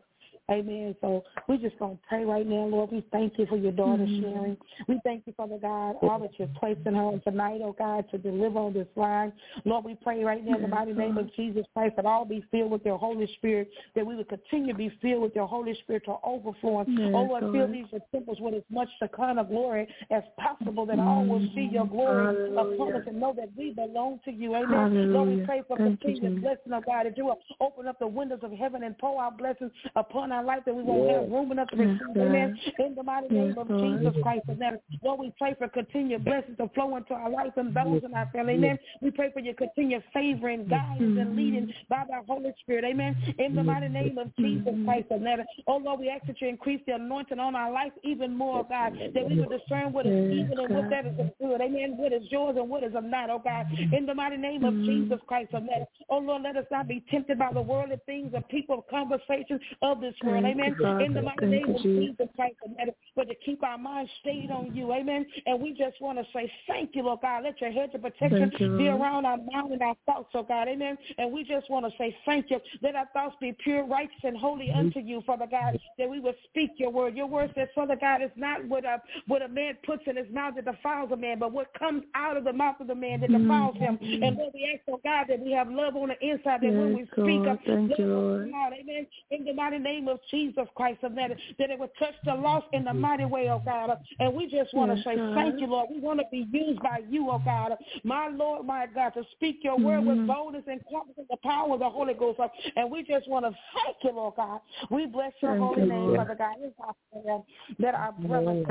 Amen. So we're just going to pray right now, Lord. We thank you for your daughter mm-hmm. sharing. We thank you, Father God, all that you're placing her on tonight, oh God, to deliver on this line. Lord, we pray right now in the mighty name of Jesus Christ that all be filled with your Holy Spirit, that we would continue to be filled with your Holy Spirit to overflow. Yes, oh, Lord, Lord, fill these temples with as much Shekinah glory as possible, that mm-hmm. all will see your glory upon us and know that we belong to you. Amen. Hallelujah. Lord, we pray for thank continued blessing, oh God, that you will open up the windows of heaven and pour out blessings upon our life, that we won't yes. have room enough to receive. Yes, Amen. In the mighty name yes, of Lord. Jesus Christ of Nazareth, Lord, we pray for continued blessings to flow into our life and those in our family. Amen. We pray for your continued favor and guidance and leading by the Holy Spirit. Amen. In the mighty name of Jesus Christ of Nazareth, oh Lord, we ask that you increase the anointing on our life even more, God, that we would discern what is evil and what that is good. Amen. What is yours and what is not, oh God. In the mighty name of Jesus Christ of Nazareth, oh Lord, let us not be tempted by the worldly things of people, conversations of this world. Amen. In the mighty name of Jesus Christ of Nazareth, but to keep our minds stayed on you. Amen. And we just want to say thank you, Lord God. Let your hedge of protection be around our mind and our thoughts, oh God. Amen. And we just want to say thank you. Let our thoughts be pure, righteous, and holy unto you, Father God, that we would speak your word. Your word says, Father God, it's not what a, what a man puts in his mouth that defiles a man, but what comes out of the mouth of the man that defiles him. And Lord, we ask, oh God, that we have love on the inside, that yes, when we speak up, love will come out. Amen. In the mighty name of Jesus Christ of Nazareth, that it would touch the lost in the mighty way, oh God. And we just want to yes, say God. Thank you, Lord. We want to be used by you, oh God. My Lord, my God, to speak your word mm-hmm. with boldness and confidence, the power of the Holy Ghost. And we just want to thank you, Lord God. We bless your thank holy you, name, Father God. That our brother,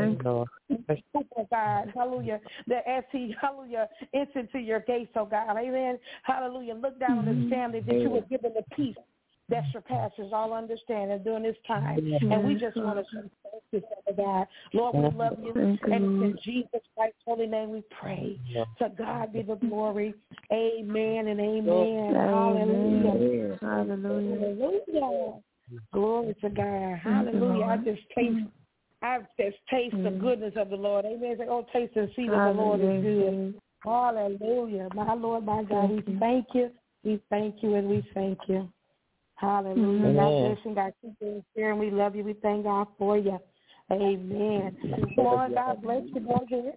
oh God, hallelujah, that as he, hallelujah, entered to your gates, oh God, amen, hallelujah, look down mm-hmm. on his family, that you would give him the peace that surpasses all understanding during this time. Yes. And we just want to say thank you, Father God. Lord, we love you. Thank and you. In Jesus Christ's holy name we pray. Yes. To God be the glory. Amen and amen. Hallelujah. Hallelujah. Hallelujah. Glory to God. Hallelujah. I just taste I just taste mm. the goodness of the Lord. Amen. Say, oh, taste and see that the Lord is good. Hallelujah. My Lord, my God, we thank you. We thank you and we thank you. Hallelujah. Amen. God bless you. God keep you here, and we love you. We thank God for you. Amen. Lord, God bless you. Go ahead.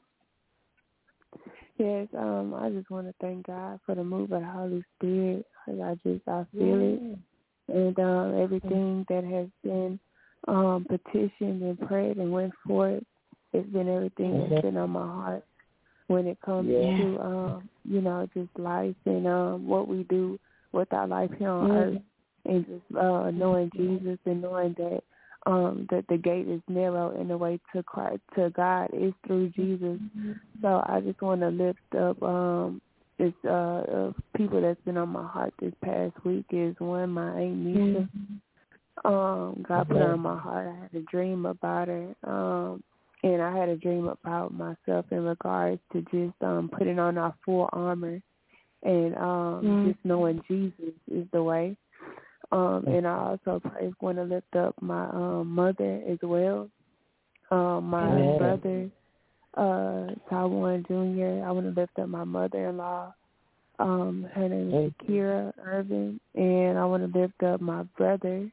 Yes, um, I just want to thank God for the move of the Holy Spirit. I just, I feel it. And um, everything that has been um, petitioned and prayed and went forth, it's been everything that's been on my heart when it comes yeah. to, um, you know, just life and um, what we do with our life here on mm-hmm. earth. And just uh, knowing Jesus and knowing that um, that the gate is narrow and the way to Christ, to God is through Jesus. Mm-hmm. So I just want to lift up um, this uh, uh, people that's been on my heart this past week is one, my Aunt Nisha. Mm-hmm. Um, God put her on my heart. I had a dream about her. Um, and I had a dream about myself in regards to just um, putting on our full armor and um, mm-hmm. just knowing Jesus is the way. Um, and I also pray, want to lift up my um, mother as well, um, my yeah. brother, uh, Taiwan Junior I want to lift up my mother-in-law. Um, her name is Shakira Irvin, and I want to lift up my brother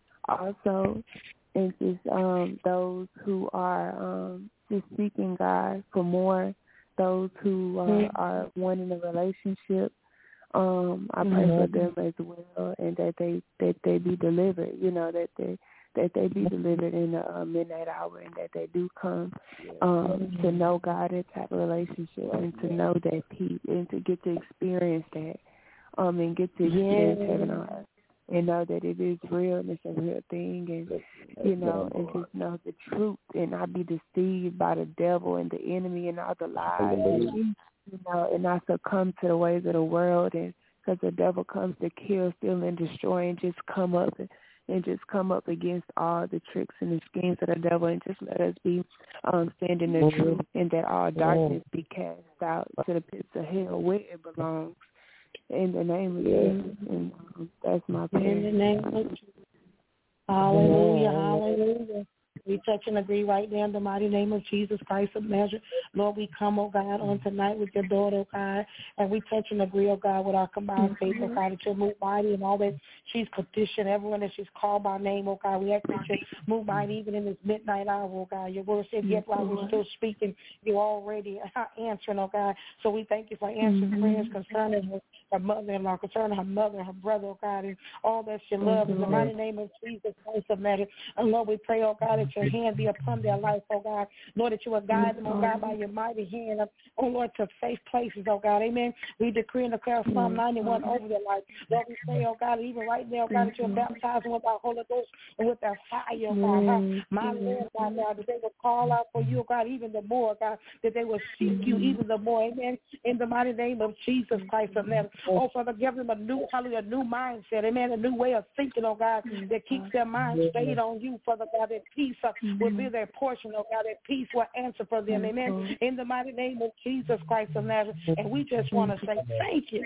also, and just um, those who are um, just seeking God for more, those who uh, are wanting a relationship. Um, I pray mm-hmm. for them as well, and that they that they be delivered. You know that they that they be delivered in the uh, midnight hour, and that they do come um, to know God and have a relationship, and to know that He and to get to experience that, um, and get to experience yeah. heaven on earth, and know that it is real and it's a real thing, and you know, and just know the truth, and not be deceived by the devil and the enemy and all the lies. And, you know, and not succumb to the ways of the world, and because the devil comes to kill, steal, and destroy, and just come up and, and just come up against all the tricks and the schemes of the devil, and just let us be um, stand in the mm-hmm. truth, and that all darkness be cast out to the pits of hell where it belongs. In the name of Jesus, and um, that's my prayer. In the name of Jesus. Hallelujah, hallelujah. We touch and agree right now in the mighty name of Jesus Christ of Nazareth. Lord, we come, oh God, on tonight with your daughter, oh God, and we touch and agree, oh God, with our combined faith, oh God, that you'll move mighty and all that she's petitioned, everyone that she's called by name, oh God. We ask that you move mighty even in this midnight hour, oh God. Your word said, yet while we're still speaking, you're already answering, oh God. So we thank you for answering mm-hmm. prayers concerning her, her mother-in-law, concerning her mother, her brother, oh God, and all that she loves. In the mighty name of Jesus Christ of Nazareth. And Lord, we pray, oh God, that your hand be upon their life, oh God. Lord, that you will guide them, oh God, by your mighty hand, oh Lord, to safe places, oh God. Amen. We decree and declare Psalm ninety-one over their life. Lord, we pray, oh God, even right now, oh God, that you're baptizing with our Holy Ghost and with our fire, oh God. My Lord, God, now, that they will call out for you, oh God, even the more, God, that they will seek you even the more. Amen. In the mighty name of Jesus Christ of Nazareth. Oh, Father, give them a new, hallelujah, a new mindset. Amen. A new way of thinking, oh God, that keeps their mind stayed on you, Father God. That peace uh, will be their portion, oh God. That peace will answer for them. Amen. In the mighty name of Jesus Christ of Nazareth. And we just want to say thank you.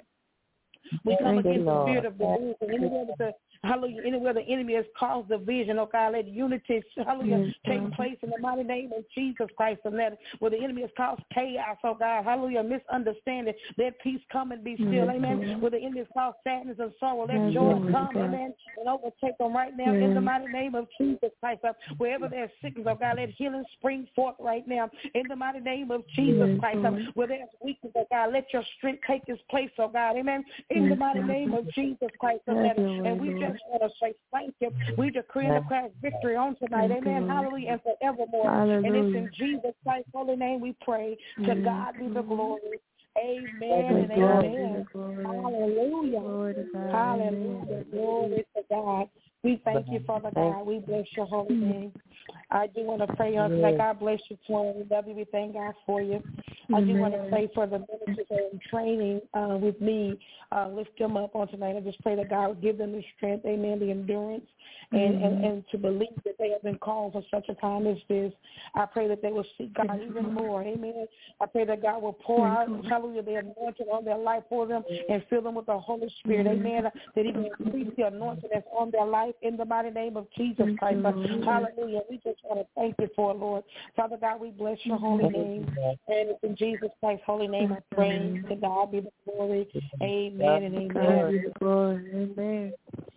We come against the spirit of division. Anywhere the hallelujah, anywhere the enemy has caused division, oh God, let unity, hallelujah, yes, take place in the mighty name of Jesus Christ of Nazareth. Where the enemy has caused chaos, oh God, hallelujah, misunderstanding, let peace come and be still, yes, amen. Lord. Where the enemy has caused sadness and sorrow, let yes, joy Lord, come, God. Amen, and overtake them right now yes. in the mighty name of Jesus Christ. Wherever there's sickness, oh God, let healing spring forth right now in the mighty name of Jesus yes, Christ. Lord. Where there's weakness, oh God, let your strength take its place, oh God, amen. In the mighty name of Jesus Christ of Nazareth. And we just want to say thank you. We decree and declare victory on tonight. Amen. Hallelujah. And forevermore. Hallelujah. And it's in Jesus Christ's holy name we pray. To God be the glory. Amen and amen. Hallelujah. Hallelujah. Glory to God. We thank you, Father God. We bless your holy name. I do want to pray on tonight. God bless you, Tony. We love you. We thank God for you. I do want to pray for the ministers that are in training uh, with me. Uh, lift them up on tonight. I just pray that God will give them the strength, amen, the endurance, and, mm-hmm. and, and to believe that they have been called for such a time as this. I pray that they will seek God even more, amen. I pray that God will pour out, hallelujah, the anointing on their life for them and fill them with the Holy Spirit, amen, that He will increase the anointing that's on their life in the mighty name of Jesus Christ. Hallelujah. We just want to thank you for it, Lord. Father God, we bless your holy name. And it's in Jesus Christ's holy name I pray. To God be the glory. Amen and amen. Amen.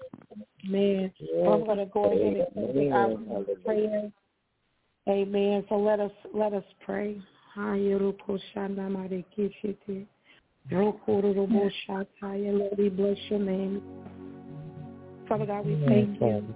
Amen. So I'm going to go ahead and take out the prayer. Amen. So let us let us pray. Lord, we bless your name. Father God, we thank you.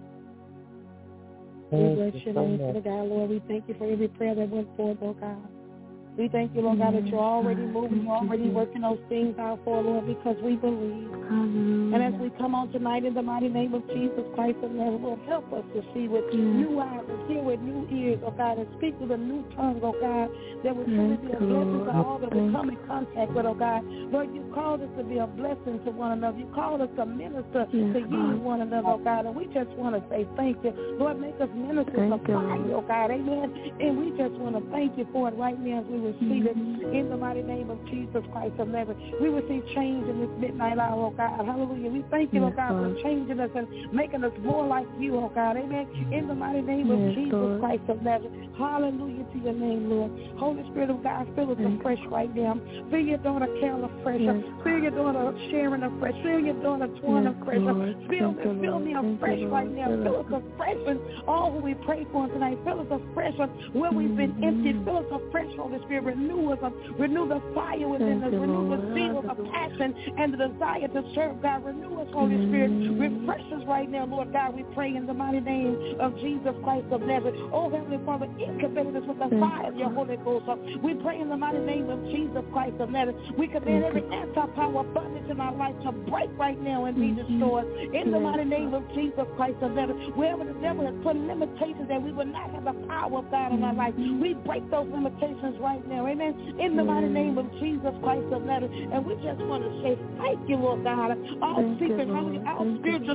We bless your name, Father God, Lord. We thank you for every prayer that went forth, oh God. We thank you, Lord God, that you're already moving, you're already working those things out for, Lord, because we believe. And as we come on tonight in the mighty name of Jesus Christ of Nazareth, Lord, help us to see with new eyes and hear with new ears, oh God, and speak with a new tongue, oh God, that will truly be a blessing to all that we come in contact with, oh God. Lord, you called us to be a blessing to one another. You called us to minister to you one another, oh God, and we just want to say thank you. Lord, make us ministers of fire, oh God, amen. And we just want to thank you for it right now as we receive it in the mighty name of Jesus Christ of Nazareth. We receive change in this midnight hour, oh God. Hallelujah. We thank you, oh God, for changing us and making us more like you, oh God. Amen. In the mighty name of yes, Jesus Lord. Christ of Nazareth. Hallelujah to your name, Lord. Holy Spirit of God, fill us afresh right now. Fill your daughter Carol afresh. Yes. Fill your daughter Sharon afresh. Fill your daughter Twan yes, afresh. Fill me, fill me afresh right now. Fill us afresh and all who we pray for tonight. Fill us afresh where we've been emptied. Fill us afresh, Holy Spirit. Renew us, renew the fire within us, renew the zeal, the passion, and the desire to serve God. Renew us, Holy Spirit. Refresh us right now, Lord God. We pray in the mighty name of Jesus Christ of Nazareth. Oh, Heavenly Father, incubate us with the fire of your Holy Ghost. We pray in the mighty name of Jesus Christ of Nazareth. We command every anti-power abundance in our life to break right now and be destroyed. In the mighty name of Jesus Christ of Nazareth, wherever the devil has put limitations that we will not have the power of God in our life, we break those limitations right now, amen, in the mighty name of Jesus Christ of Nazareth. And we just want to say thank you, Lord God. All secret, all spiritual strangers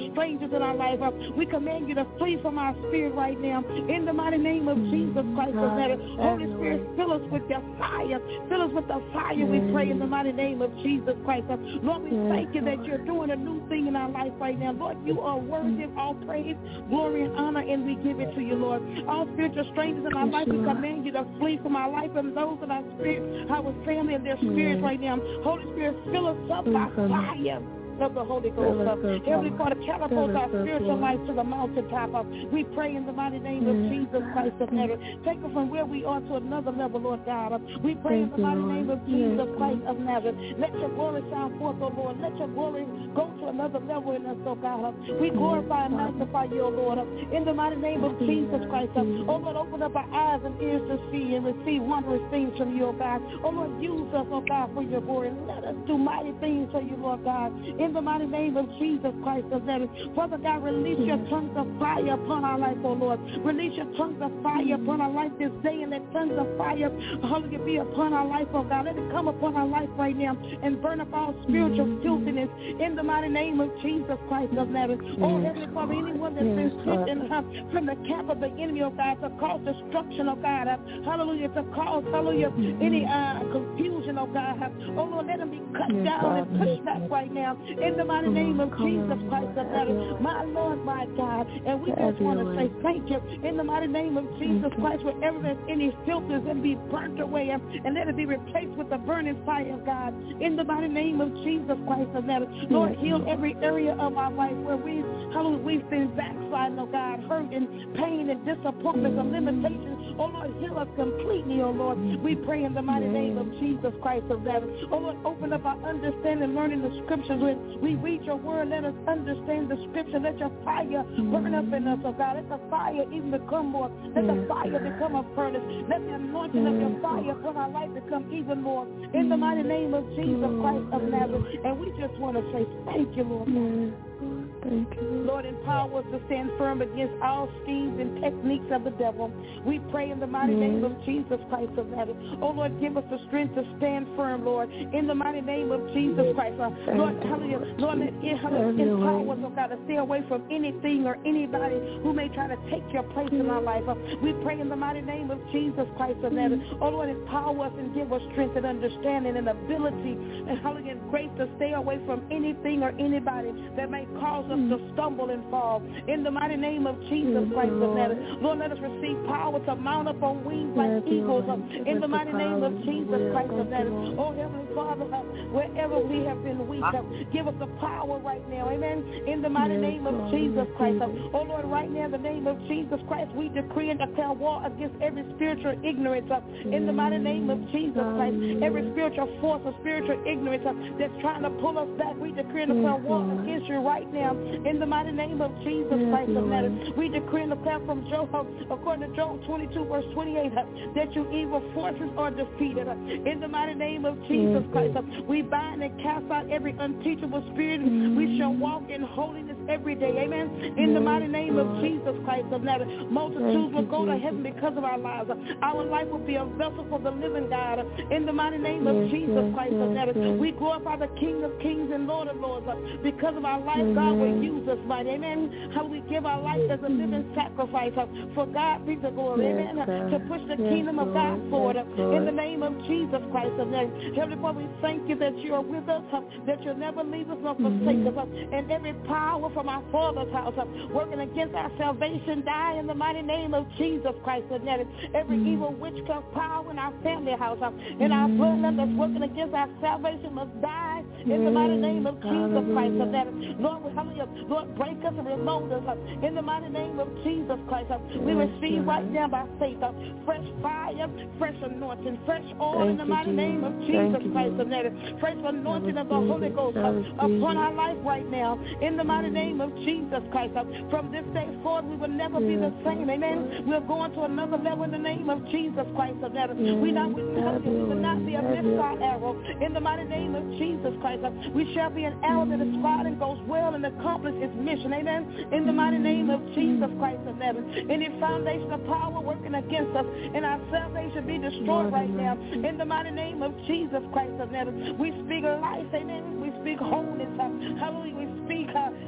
strangers in our life. Uh, we command you to flee from our spirit right now. In the mighty name of Jesus Christ of Nazareth. Holy Spirit, fill us with your fire. Fill us with the fire, we pray, in the mighty name of Jesus Christ. Uh, Lord, we thank you that you're doing a new thing in our life right now. Lord, you are worthy of all praise, glory, and honor, and we give it to you, Lord. All spiritual strangers in our life, we command you to flee from our life and those in our spirit, our family and their spirits right now. Holy Spirit, fill us up by fire of the Holy Ghost. Uh, Heavenly Father, catapult our spiritual life to the mountaintop. Uh, we pray in the mighty name of Jesus Christ of Nazareth. Take us from where we are to another level, Lord God. Uh, we pray in the mighty name of Jesus Christ of Nazareth. Let your glory shine forth, O Lord. Let your glory go to another level in us, O God. Uh, we glorify and magnify you, O Lord. Uh, in the mighty name of Jesus Christ. Uh, oh Lord, open up our eyes and ears to see and receive wondrous things from you, O God. Oh Lord, use us, O God, for your glory. Let us do mighty things for you, Lord God. In the mighty name of Jesus Christ of Nazareth. Father God, release your tongues of fire upon our life, oh Lord. Release your tongues of fire upon our life this day, and let tongues of fire, hallelujah, be upon our life, oh God. Let it come upon our life right now and burn up all spiritual filthiness in the mighty name of Jesus Christ of Nazareth. Oh, Heavenly Father, anyone that's been sent in, uh, from the camp of the enemy, oh God, to cause destruction, oh God, uh, hallelujah, to cause, hallelujah, any uh, confusion, oh God, uh, oh Lord, let them be cut down and pushed back right now in the mighty name of Jesus Christ of Nazareth, my Lord, my God. And we just want to say thank you in the mighty name of Jesus Christ. Wherever there's any filters, and be burnt away, and, and let it be replaced with the burning fire of God in the mighty name of Jesus Christ of Nazareth. Lord, heal every area of our life where we, hallelujah, we've been backsliding, oh God, hurt and pain and disappointments and limitations. Oh Lord, heal us completely, oh Lord. We pray in the mighty name of Jesus Christ of Nazareth. Oh Lord, open up our understanding, learning the scriptures. When we read your word, let us understand the scripture. Let your fire burn up in us, oh God. Let the fire even become more. Let the fire become a furnace. Let the anointing of your fire upon our life become even more. In the mighty name of Jesus Christ of Nazareth. And we just want to say thank you, Lord God. Thank you. Lord, empower us to stand firm against all schemes and techniques of the devil. We pray in the mighty name of Jesus Christ of Nazareth. Oh, Lord, give us the strength to stand firm, Lord, in the mighty name of Jesus Christ. Uh, Lord, hallelujah. Lord, let it empower us, oh God, to stay away from anything or anybody who may try to take your place in our life. Uh, we pray in the mighty name of Jesus Christ of Nazareth. Oh, Lord, empower us and give us strength and understanding and ability and hallelujah and grace to stay away from anything or anybody that may cause us to stumble and fall. In the mighty name of Jesus Christ of Nazareth. Lord, let us receive power to mount up on wings like eagles. Uh, in the mighty name of Jesus Christ of Nazareth. Oh, Heavenly Father, uh, wherever we have been weak, uh, give us the power right now. Amen. In the mighty name of Jesus Christ. Uh, oh, Lord, right now in the name of Jesus Christ, we decree and declare war against every spiritual ignorance. Uh, in the mighty name of Jesus Christ, every spiritual force of spiritual ignorance uh, that's trying to pull us back, we decree and declare war against you right now. In the mighty name of Jesus Christ of Nazareth, we decree and declare from Job, according to Job twenty-two, verse twenty-eight, that you evil forces are defeated. In the mighty name of Jesus Christ, we bind and cast out every unteachable spirit. We shall walk in holiness every day. Amen. In the mighty name of Jesus Christ of Nazareth, multitudes will go to heaven because of our lives. Our life will be a vessel for the living God. In the mighty name of Jesus Christ of Nazareth, we glorify the King of Kings and Lord of Lords. Because of our life, God will use us, mighty. Amen. How we give our life as a living sacrifice for God be the glory. Amen. To push the kingdom of God forward. In the name of Jesus Christ of Nazareth. Heavenly Father, we thank you that you are with us, that you'll never leave us nor forsake us. And every power from our Father's house working against our salvation die in the mighty name of Jesus Christ of Nazareth. Every evil witchcraft power in our family house, in our bloodline that's working against our salvation must die in the mighty name of Jesus Christ of Nazareth. Lord, hallelujah. Lord, break us and remold us in the mighty name of Jesus Christ. We receive right now by faith fresh fire, fresh anointing, fresh oil in the mighty name of Jesus Christ of Nazareth. Fresh anointing of the Holy Ghost upon our life right now in the mighty name of Jesus Christ. From this day forward, we will never be the same. Amen. We're going to another level in the name of Jesus Christ of Nazareth. We not we, we will not be a missile arrow in the mighty name of Jesus Christ. We shall be an arrow that is fired and goes well and accomplish its mission. Amen. In the mighty name of Jesus Christ of Nazareth. Any foundation of power working against us and our salvation be destroyed right now. In the mighty name of Jesus Christ of Nazareth. We speak life. Amen. We speak wholeness. Hallelujah. We speak uh,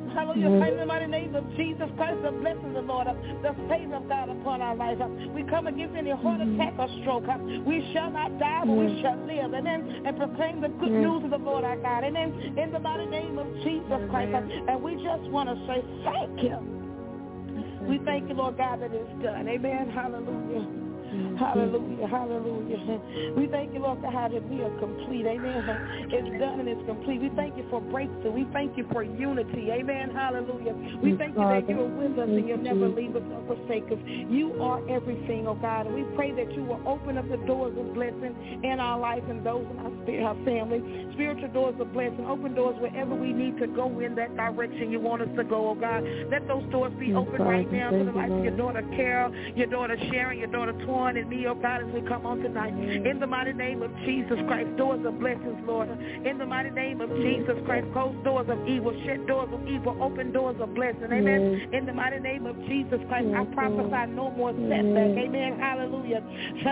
Hallelujah. In the mighty name of Jesus Christ, the blessings of the Lord, the favor of God upon our life. We come against any heart attack or stroke. We shall not die, but we shall live. Amen. And proclaim the good news of the Lord our God. Amen. In the mighty name of Jesus Christ. And we just want to say thank you. We thank you, Lord God, that it's done. Amen. Hallelujah. Hallelujah, hallelujah. We thank you, Lord, for how that we are complete. Amen. It's done and it's complete. We thank you for breakthrough. We thank you for unity. Amen. Hallelujah. We thank you that you are with us and you'll never leave us or forsake us. You are everything, oh God. And we pray that you will open up the doors of blessing in our life and those in our, spirit, our family. Spiritual doors of blessing. Open doors wherever we need to go in that direction you want us to go, oh God. Let those doors be open right now to the life of your daughter Carol, your daughter Sharon, your daughter Twan, and me, oh God, as we come on tonight. In the mighty name of Jesus Christ, doors of blessings, Lord. In the mighty name of Jesus Christ, close doors of evil, shut doors of evil, open doors of blessing. Amen. In the mighty name of Jesus Christ, I prophesy no more setback. Amen. Hallelujah.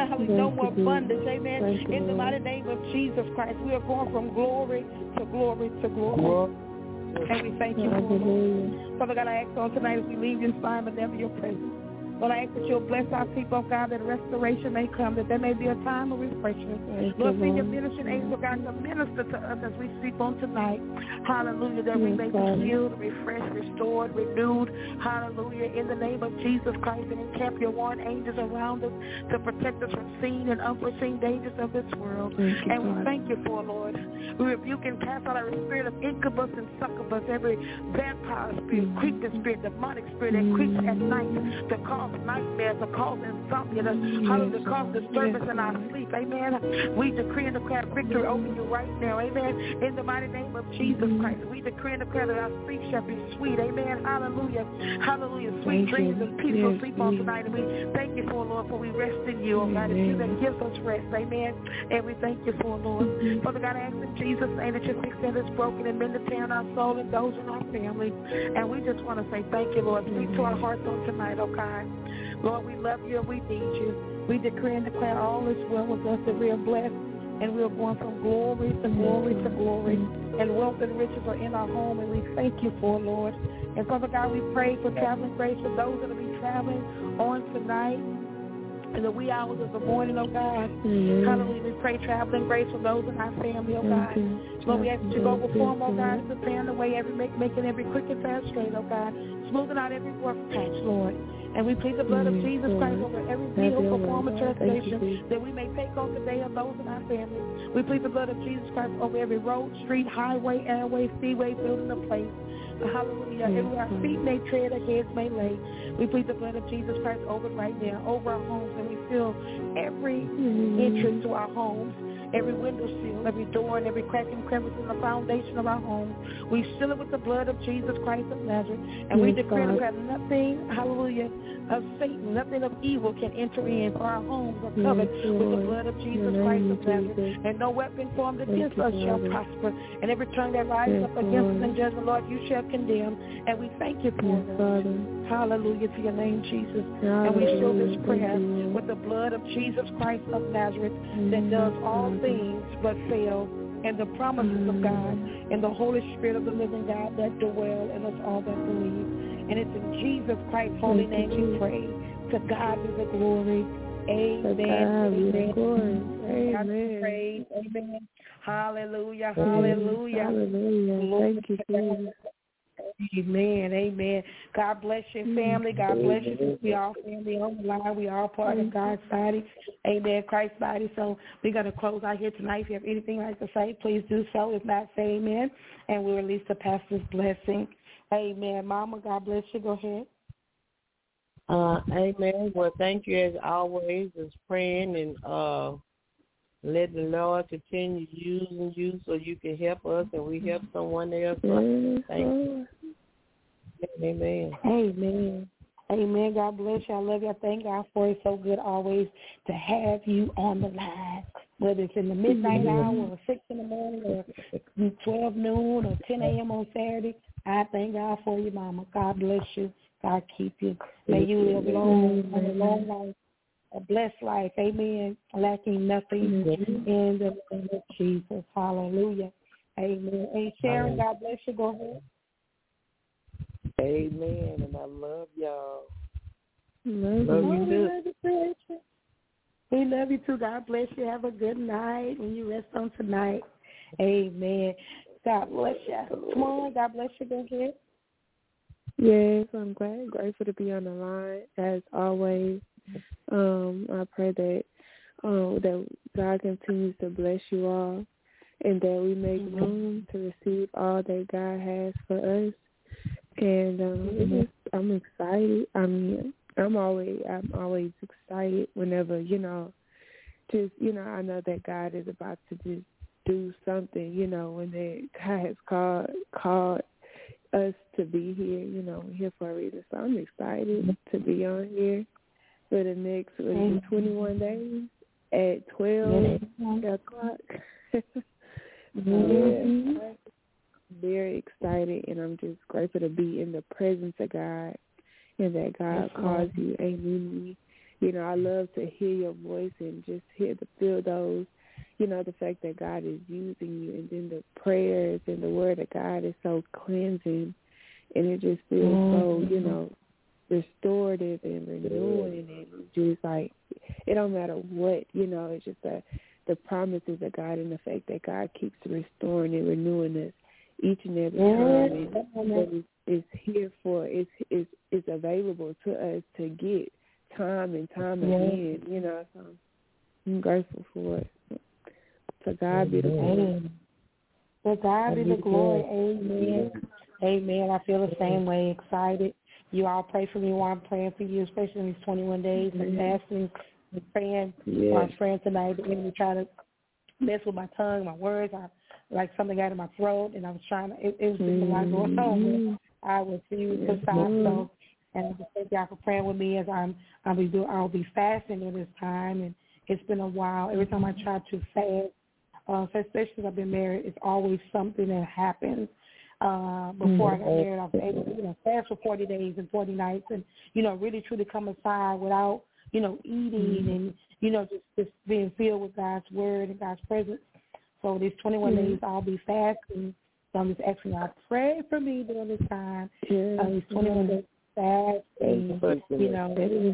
No more bondage. Amen. In the mighty name of Jesus Christ, we are going from glory to glory to glory. And we thank you for it. Father God, I ask on tonight as we leave this time, but never your presence. Lord, I ask that you'll bless our people, God, that restoration may come, that there may be a time of refreshment. Lord, send your ministering angel, God, to minister to us as we sleep on tonight. Hallelujah, that we may be healed, refreshed, restored, renewed. Hallelujah, in the name of Jesus Christ, and encamp your warring angels around us to protect us from seen and unforeseen dangers of this world. And we thank you for, Lord. We rebuke and cast out every spirit of incubus and succubus, every vampire spirit, creeping spirit, demonic spirit that creeps at night to cause nightmares, to cause insomnia, to, hallelujah, to cause disturbance in our sleep. Amen. We decree and declare victory over you right now. Amen. In the mighty name of Jesus Christ, we decree and declare that our sleep shall be sweet. Amen. Hallelujah. Hallelujah. Sweet dreams and peaceful sleep on tonight. And we thank you for, Lord, for we rest in you, oh God. It's you that gives us rest. Amen. And we thank you for, Lord. Father God, I ask in Jesus' name that you fix that is broken and mend the tear in our soul and those in our family. And we just want to say thank you, Lord. Speak to our hearts on tonight, oh God. Lord, we love you and we need you. We decree and declare all is well with us, that we are blessed and we are going from glory to glory to glory. And wealth and riches are in our home, and we thank you for, Lord. And Father God, we pray for traveling grace for those that will be traveling on tonight in the wee hours of the morning, oh God. Mm-hmm. Hallelujah. We pray traveling grace for those in our family, oh God. Mm-hmm. Lord, we ask that you go before them, oh God, and preparing the way, every make, making every crooked path straight, oh God. Smoothing out every rough patch, Lord. And we plead the blood of Jesus Christ over every vehicle, form, or transportation that we may take on today of those in our family. We plead the blood of Jesus Christ over every road, street, highway, airway, seaway, building, or place. Hallelujah. Everywhere our feet may tread, our heads may lay. We plead the blood of Jesus Christ over it right now, over our homes, and we fill every entrance to our homes, every window sill, every door, and every crack and crevice in the foundation of our homes. We seal it with the blood of Jesus Christ of Nazareth, and we declare that nothing, hallelujah, of Satan, nothing of evil can enter in, for our homes are covered yes, with the blood of Jesus Christ of Nazareth, and no weapon formed against Thank us you, shall prosper, and every tongue that rises yes, up against us in judgment, Lord, you shall condemn, and we thank you for yes, it. Hallelujah to your name, Jesus. Hallelujah. And we seal this prayer with the blood of Jesus Christ of Nazareth that does all things but fail, and the promises of God and the Holy Spirit of the living God that dwell in us all that believe. And it's in Jesus Christ's holy name we pray. To God be the glory. Amen. Amen. Glory. Amen. Praise. Amen. Hallelujah. Hallelujah. Hallelujah. Thank you, Jesus. Amen. Amen. God bless your family. God bless you. We all family on the line. We all part of God's body. Amen. Christ's body. So we're going to close out here tonight. If you have anything like to say, please do so. If not, say amen. And we'll release the pastor's blessing. Amen. Mama, God bless you. Go ahead. Uh, amen. Well, thank you as always as praying and uh, let the Lord continue using you so you can help us and we help someone else. Thank you. Amen. Amen. Amen. God bless you. I love you. I thank God for it. It's so good always to have you on the line, whether it's in the midnight mm-hmm. hour or six in the morning or twelve noon or ten a.m. on Saturday. I thank God for you, Mama. God bless you. God keep you. May you live long, a long life, a blessed life. Amen. Lacking nothing mm-hmm. in the name of Jesus. Hallelujah. Amen. Hey, Sharon, God bless you. Go ahead. Amen. And I love y'all. Love, love you. you too. We love you too. God bless you. Have a good night when you rest on tonight. Amen. God bless you. Come on, God bless you. Go ahead. Yes, I'm glad, grateful to be on the line as always. Um, I pray that um, that God continues to bless you all, and that we make mm-hmm. room to receive all that God has for us. And um, mm-hmm. it's just, I'm excited. I mean, I'm always I'm always excited whenever you know, just you know, I know that God is about to just do something. You know, when that God has called called us to be here. You know, here for a reason. So I'm excited mm-hmm. to be on here for the next what is it, twenty-one days at twelve yeah. o'clock. mm-hmm. yeah. Very excited, and I'm just grateful to be in the presence of God, and that God yes, calls you and you me. You know, I love to hear your voice and just hear the feel those. You know, the fact that God is using you, and then the prayers and the word of God is so cleansing, and it just feels mm-hmm. so, you know, restorative and renewing, and just like it don't matter what, you know, it's just that the promises of God and the fact that God keeps restoring and renewing us each and every time, and that is, is here for is is is available to us to get time and time yeah. again. You know, so I'm grateful for it. To God be the glory. To God be the glory. Amen. Amen. I feel the same way. Excited. You all pray for me while I'm praying for you, especially in these twenty-one days of fasting and praying. Yeah. I was praying tonight. The enemy tried to mess with my tongue, my words. I like something got in my throat, and I was trying to. It, it was just mm-hmm. a lot going on. I refused to stop. So, and I just thank y'all for praying with me as I'm. I'll be do. I'll be fasting at this time, and it's been a while. Every time I try to fast, uh, especially since I've been married, it's always something that happens. Uh, before mm-hmm. I got married, I was able to, you know, fast for forty days and forty nights, and you know, really truly come aside without, you know, eating mm-hmm. and you know, just just being filled with God's word and God's presence. So these twenty-one mm-hmm. days, I'll be fasting. So I'm just asking y'all pray for me during this time. Yeah. Uh, these twenty-one days fasting, you know,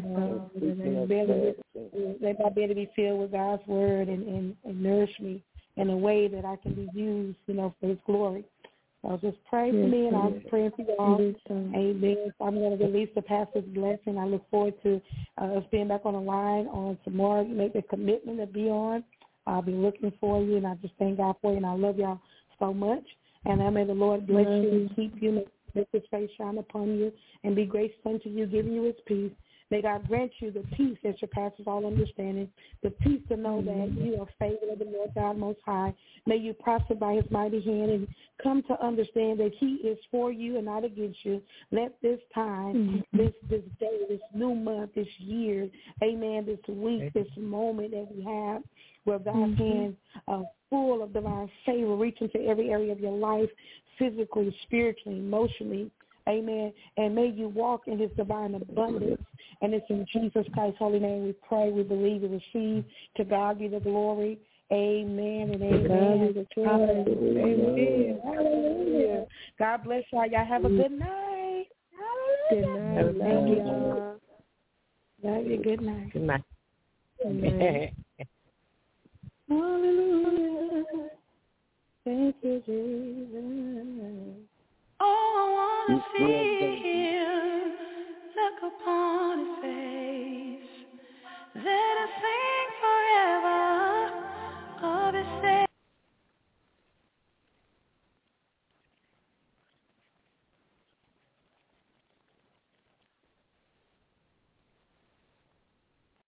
let my belly be filled with God's word and, and, and nourish me in a way that I can be used, you know, for His glory. So just pray for yes, me, and I'm praying for y'all. Yes, amen. So I'm going to release the pastor's blessing. I look forward to uh, us being back on the line on tomorrow. Make the commitment to be on. I'll be looking for you, and I just thank God for you, and I love y'all so much. And I may the Lord bless you and keep you, make His face shine upon you, and be gracious unto you, giving you His peace. May God grant you the peace that surpasses all understanding, the peace to know that you are favored of the Lord God Most High. May you prosper by His mighty hand and come to understand that He is for you and not against you. Let this time, mm-hmm. this this day, this new month, this year, amen, this week, this moment that we have, where God's mm-hmm. hand uh, full of divine favor reach into every area of your life, physically, spiritually, emotionally, amen. And may you walk in His divine abundance. And it's in Jesus Christ's holy name we pray, we believe, we receive. To God be the glory. Amen and amen. Hallelujah. Amen. Hallelujah. God bless y'all. Y'all have a good night. Hallelujah. Good night. Love y'all. Love you. Good night. Good night. Good night. Hallelujah. Thank you, Jesus. Oh, I want to see Him, look upon His face, let us sing.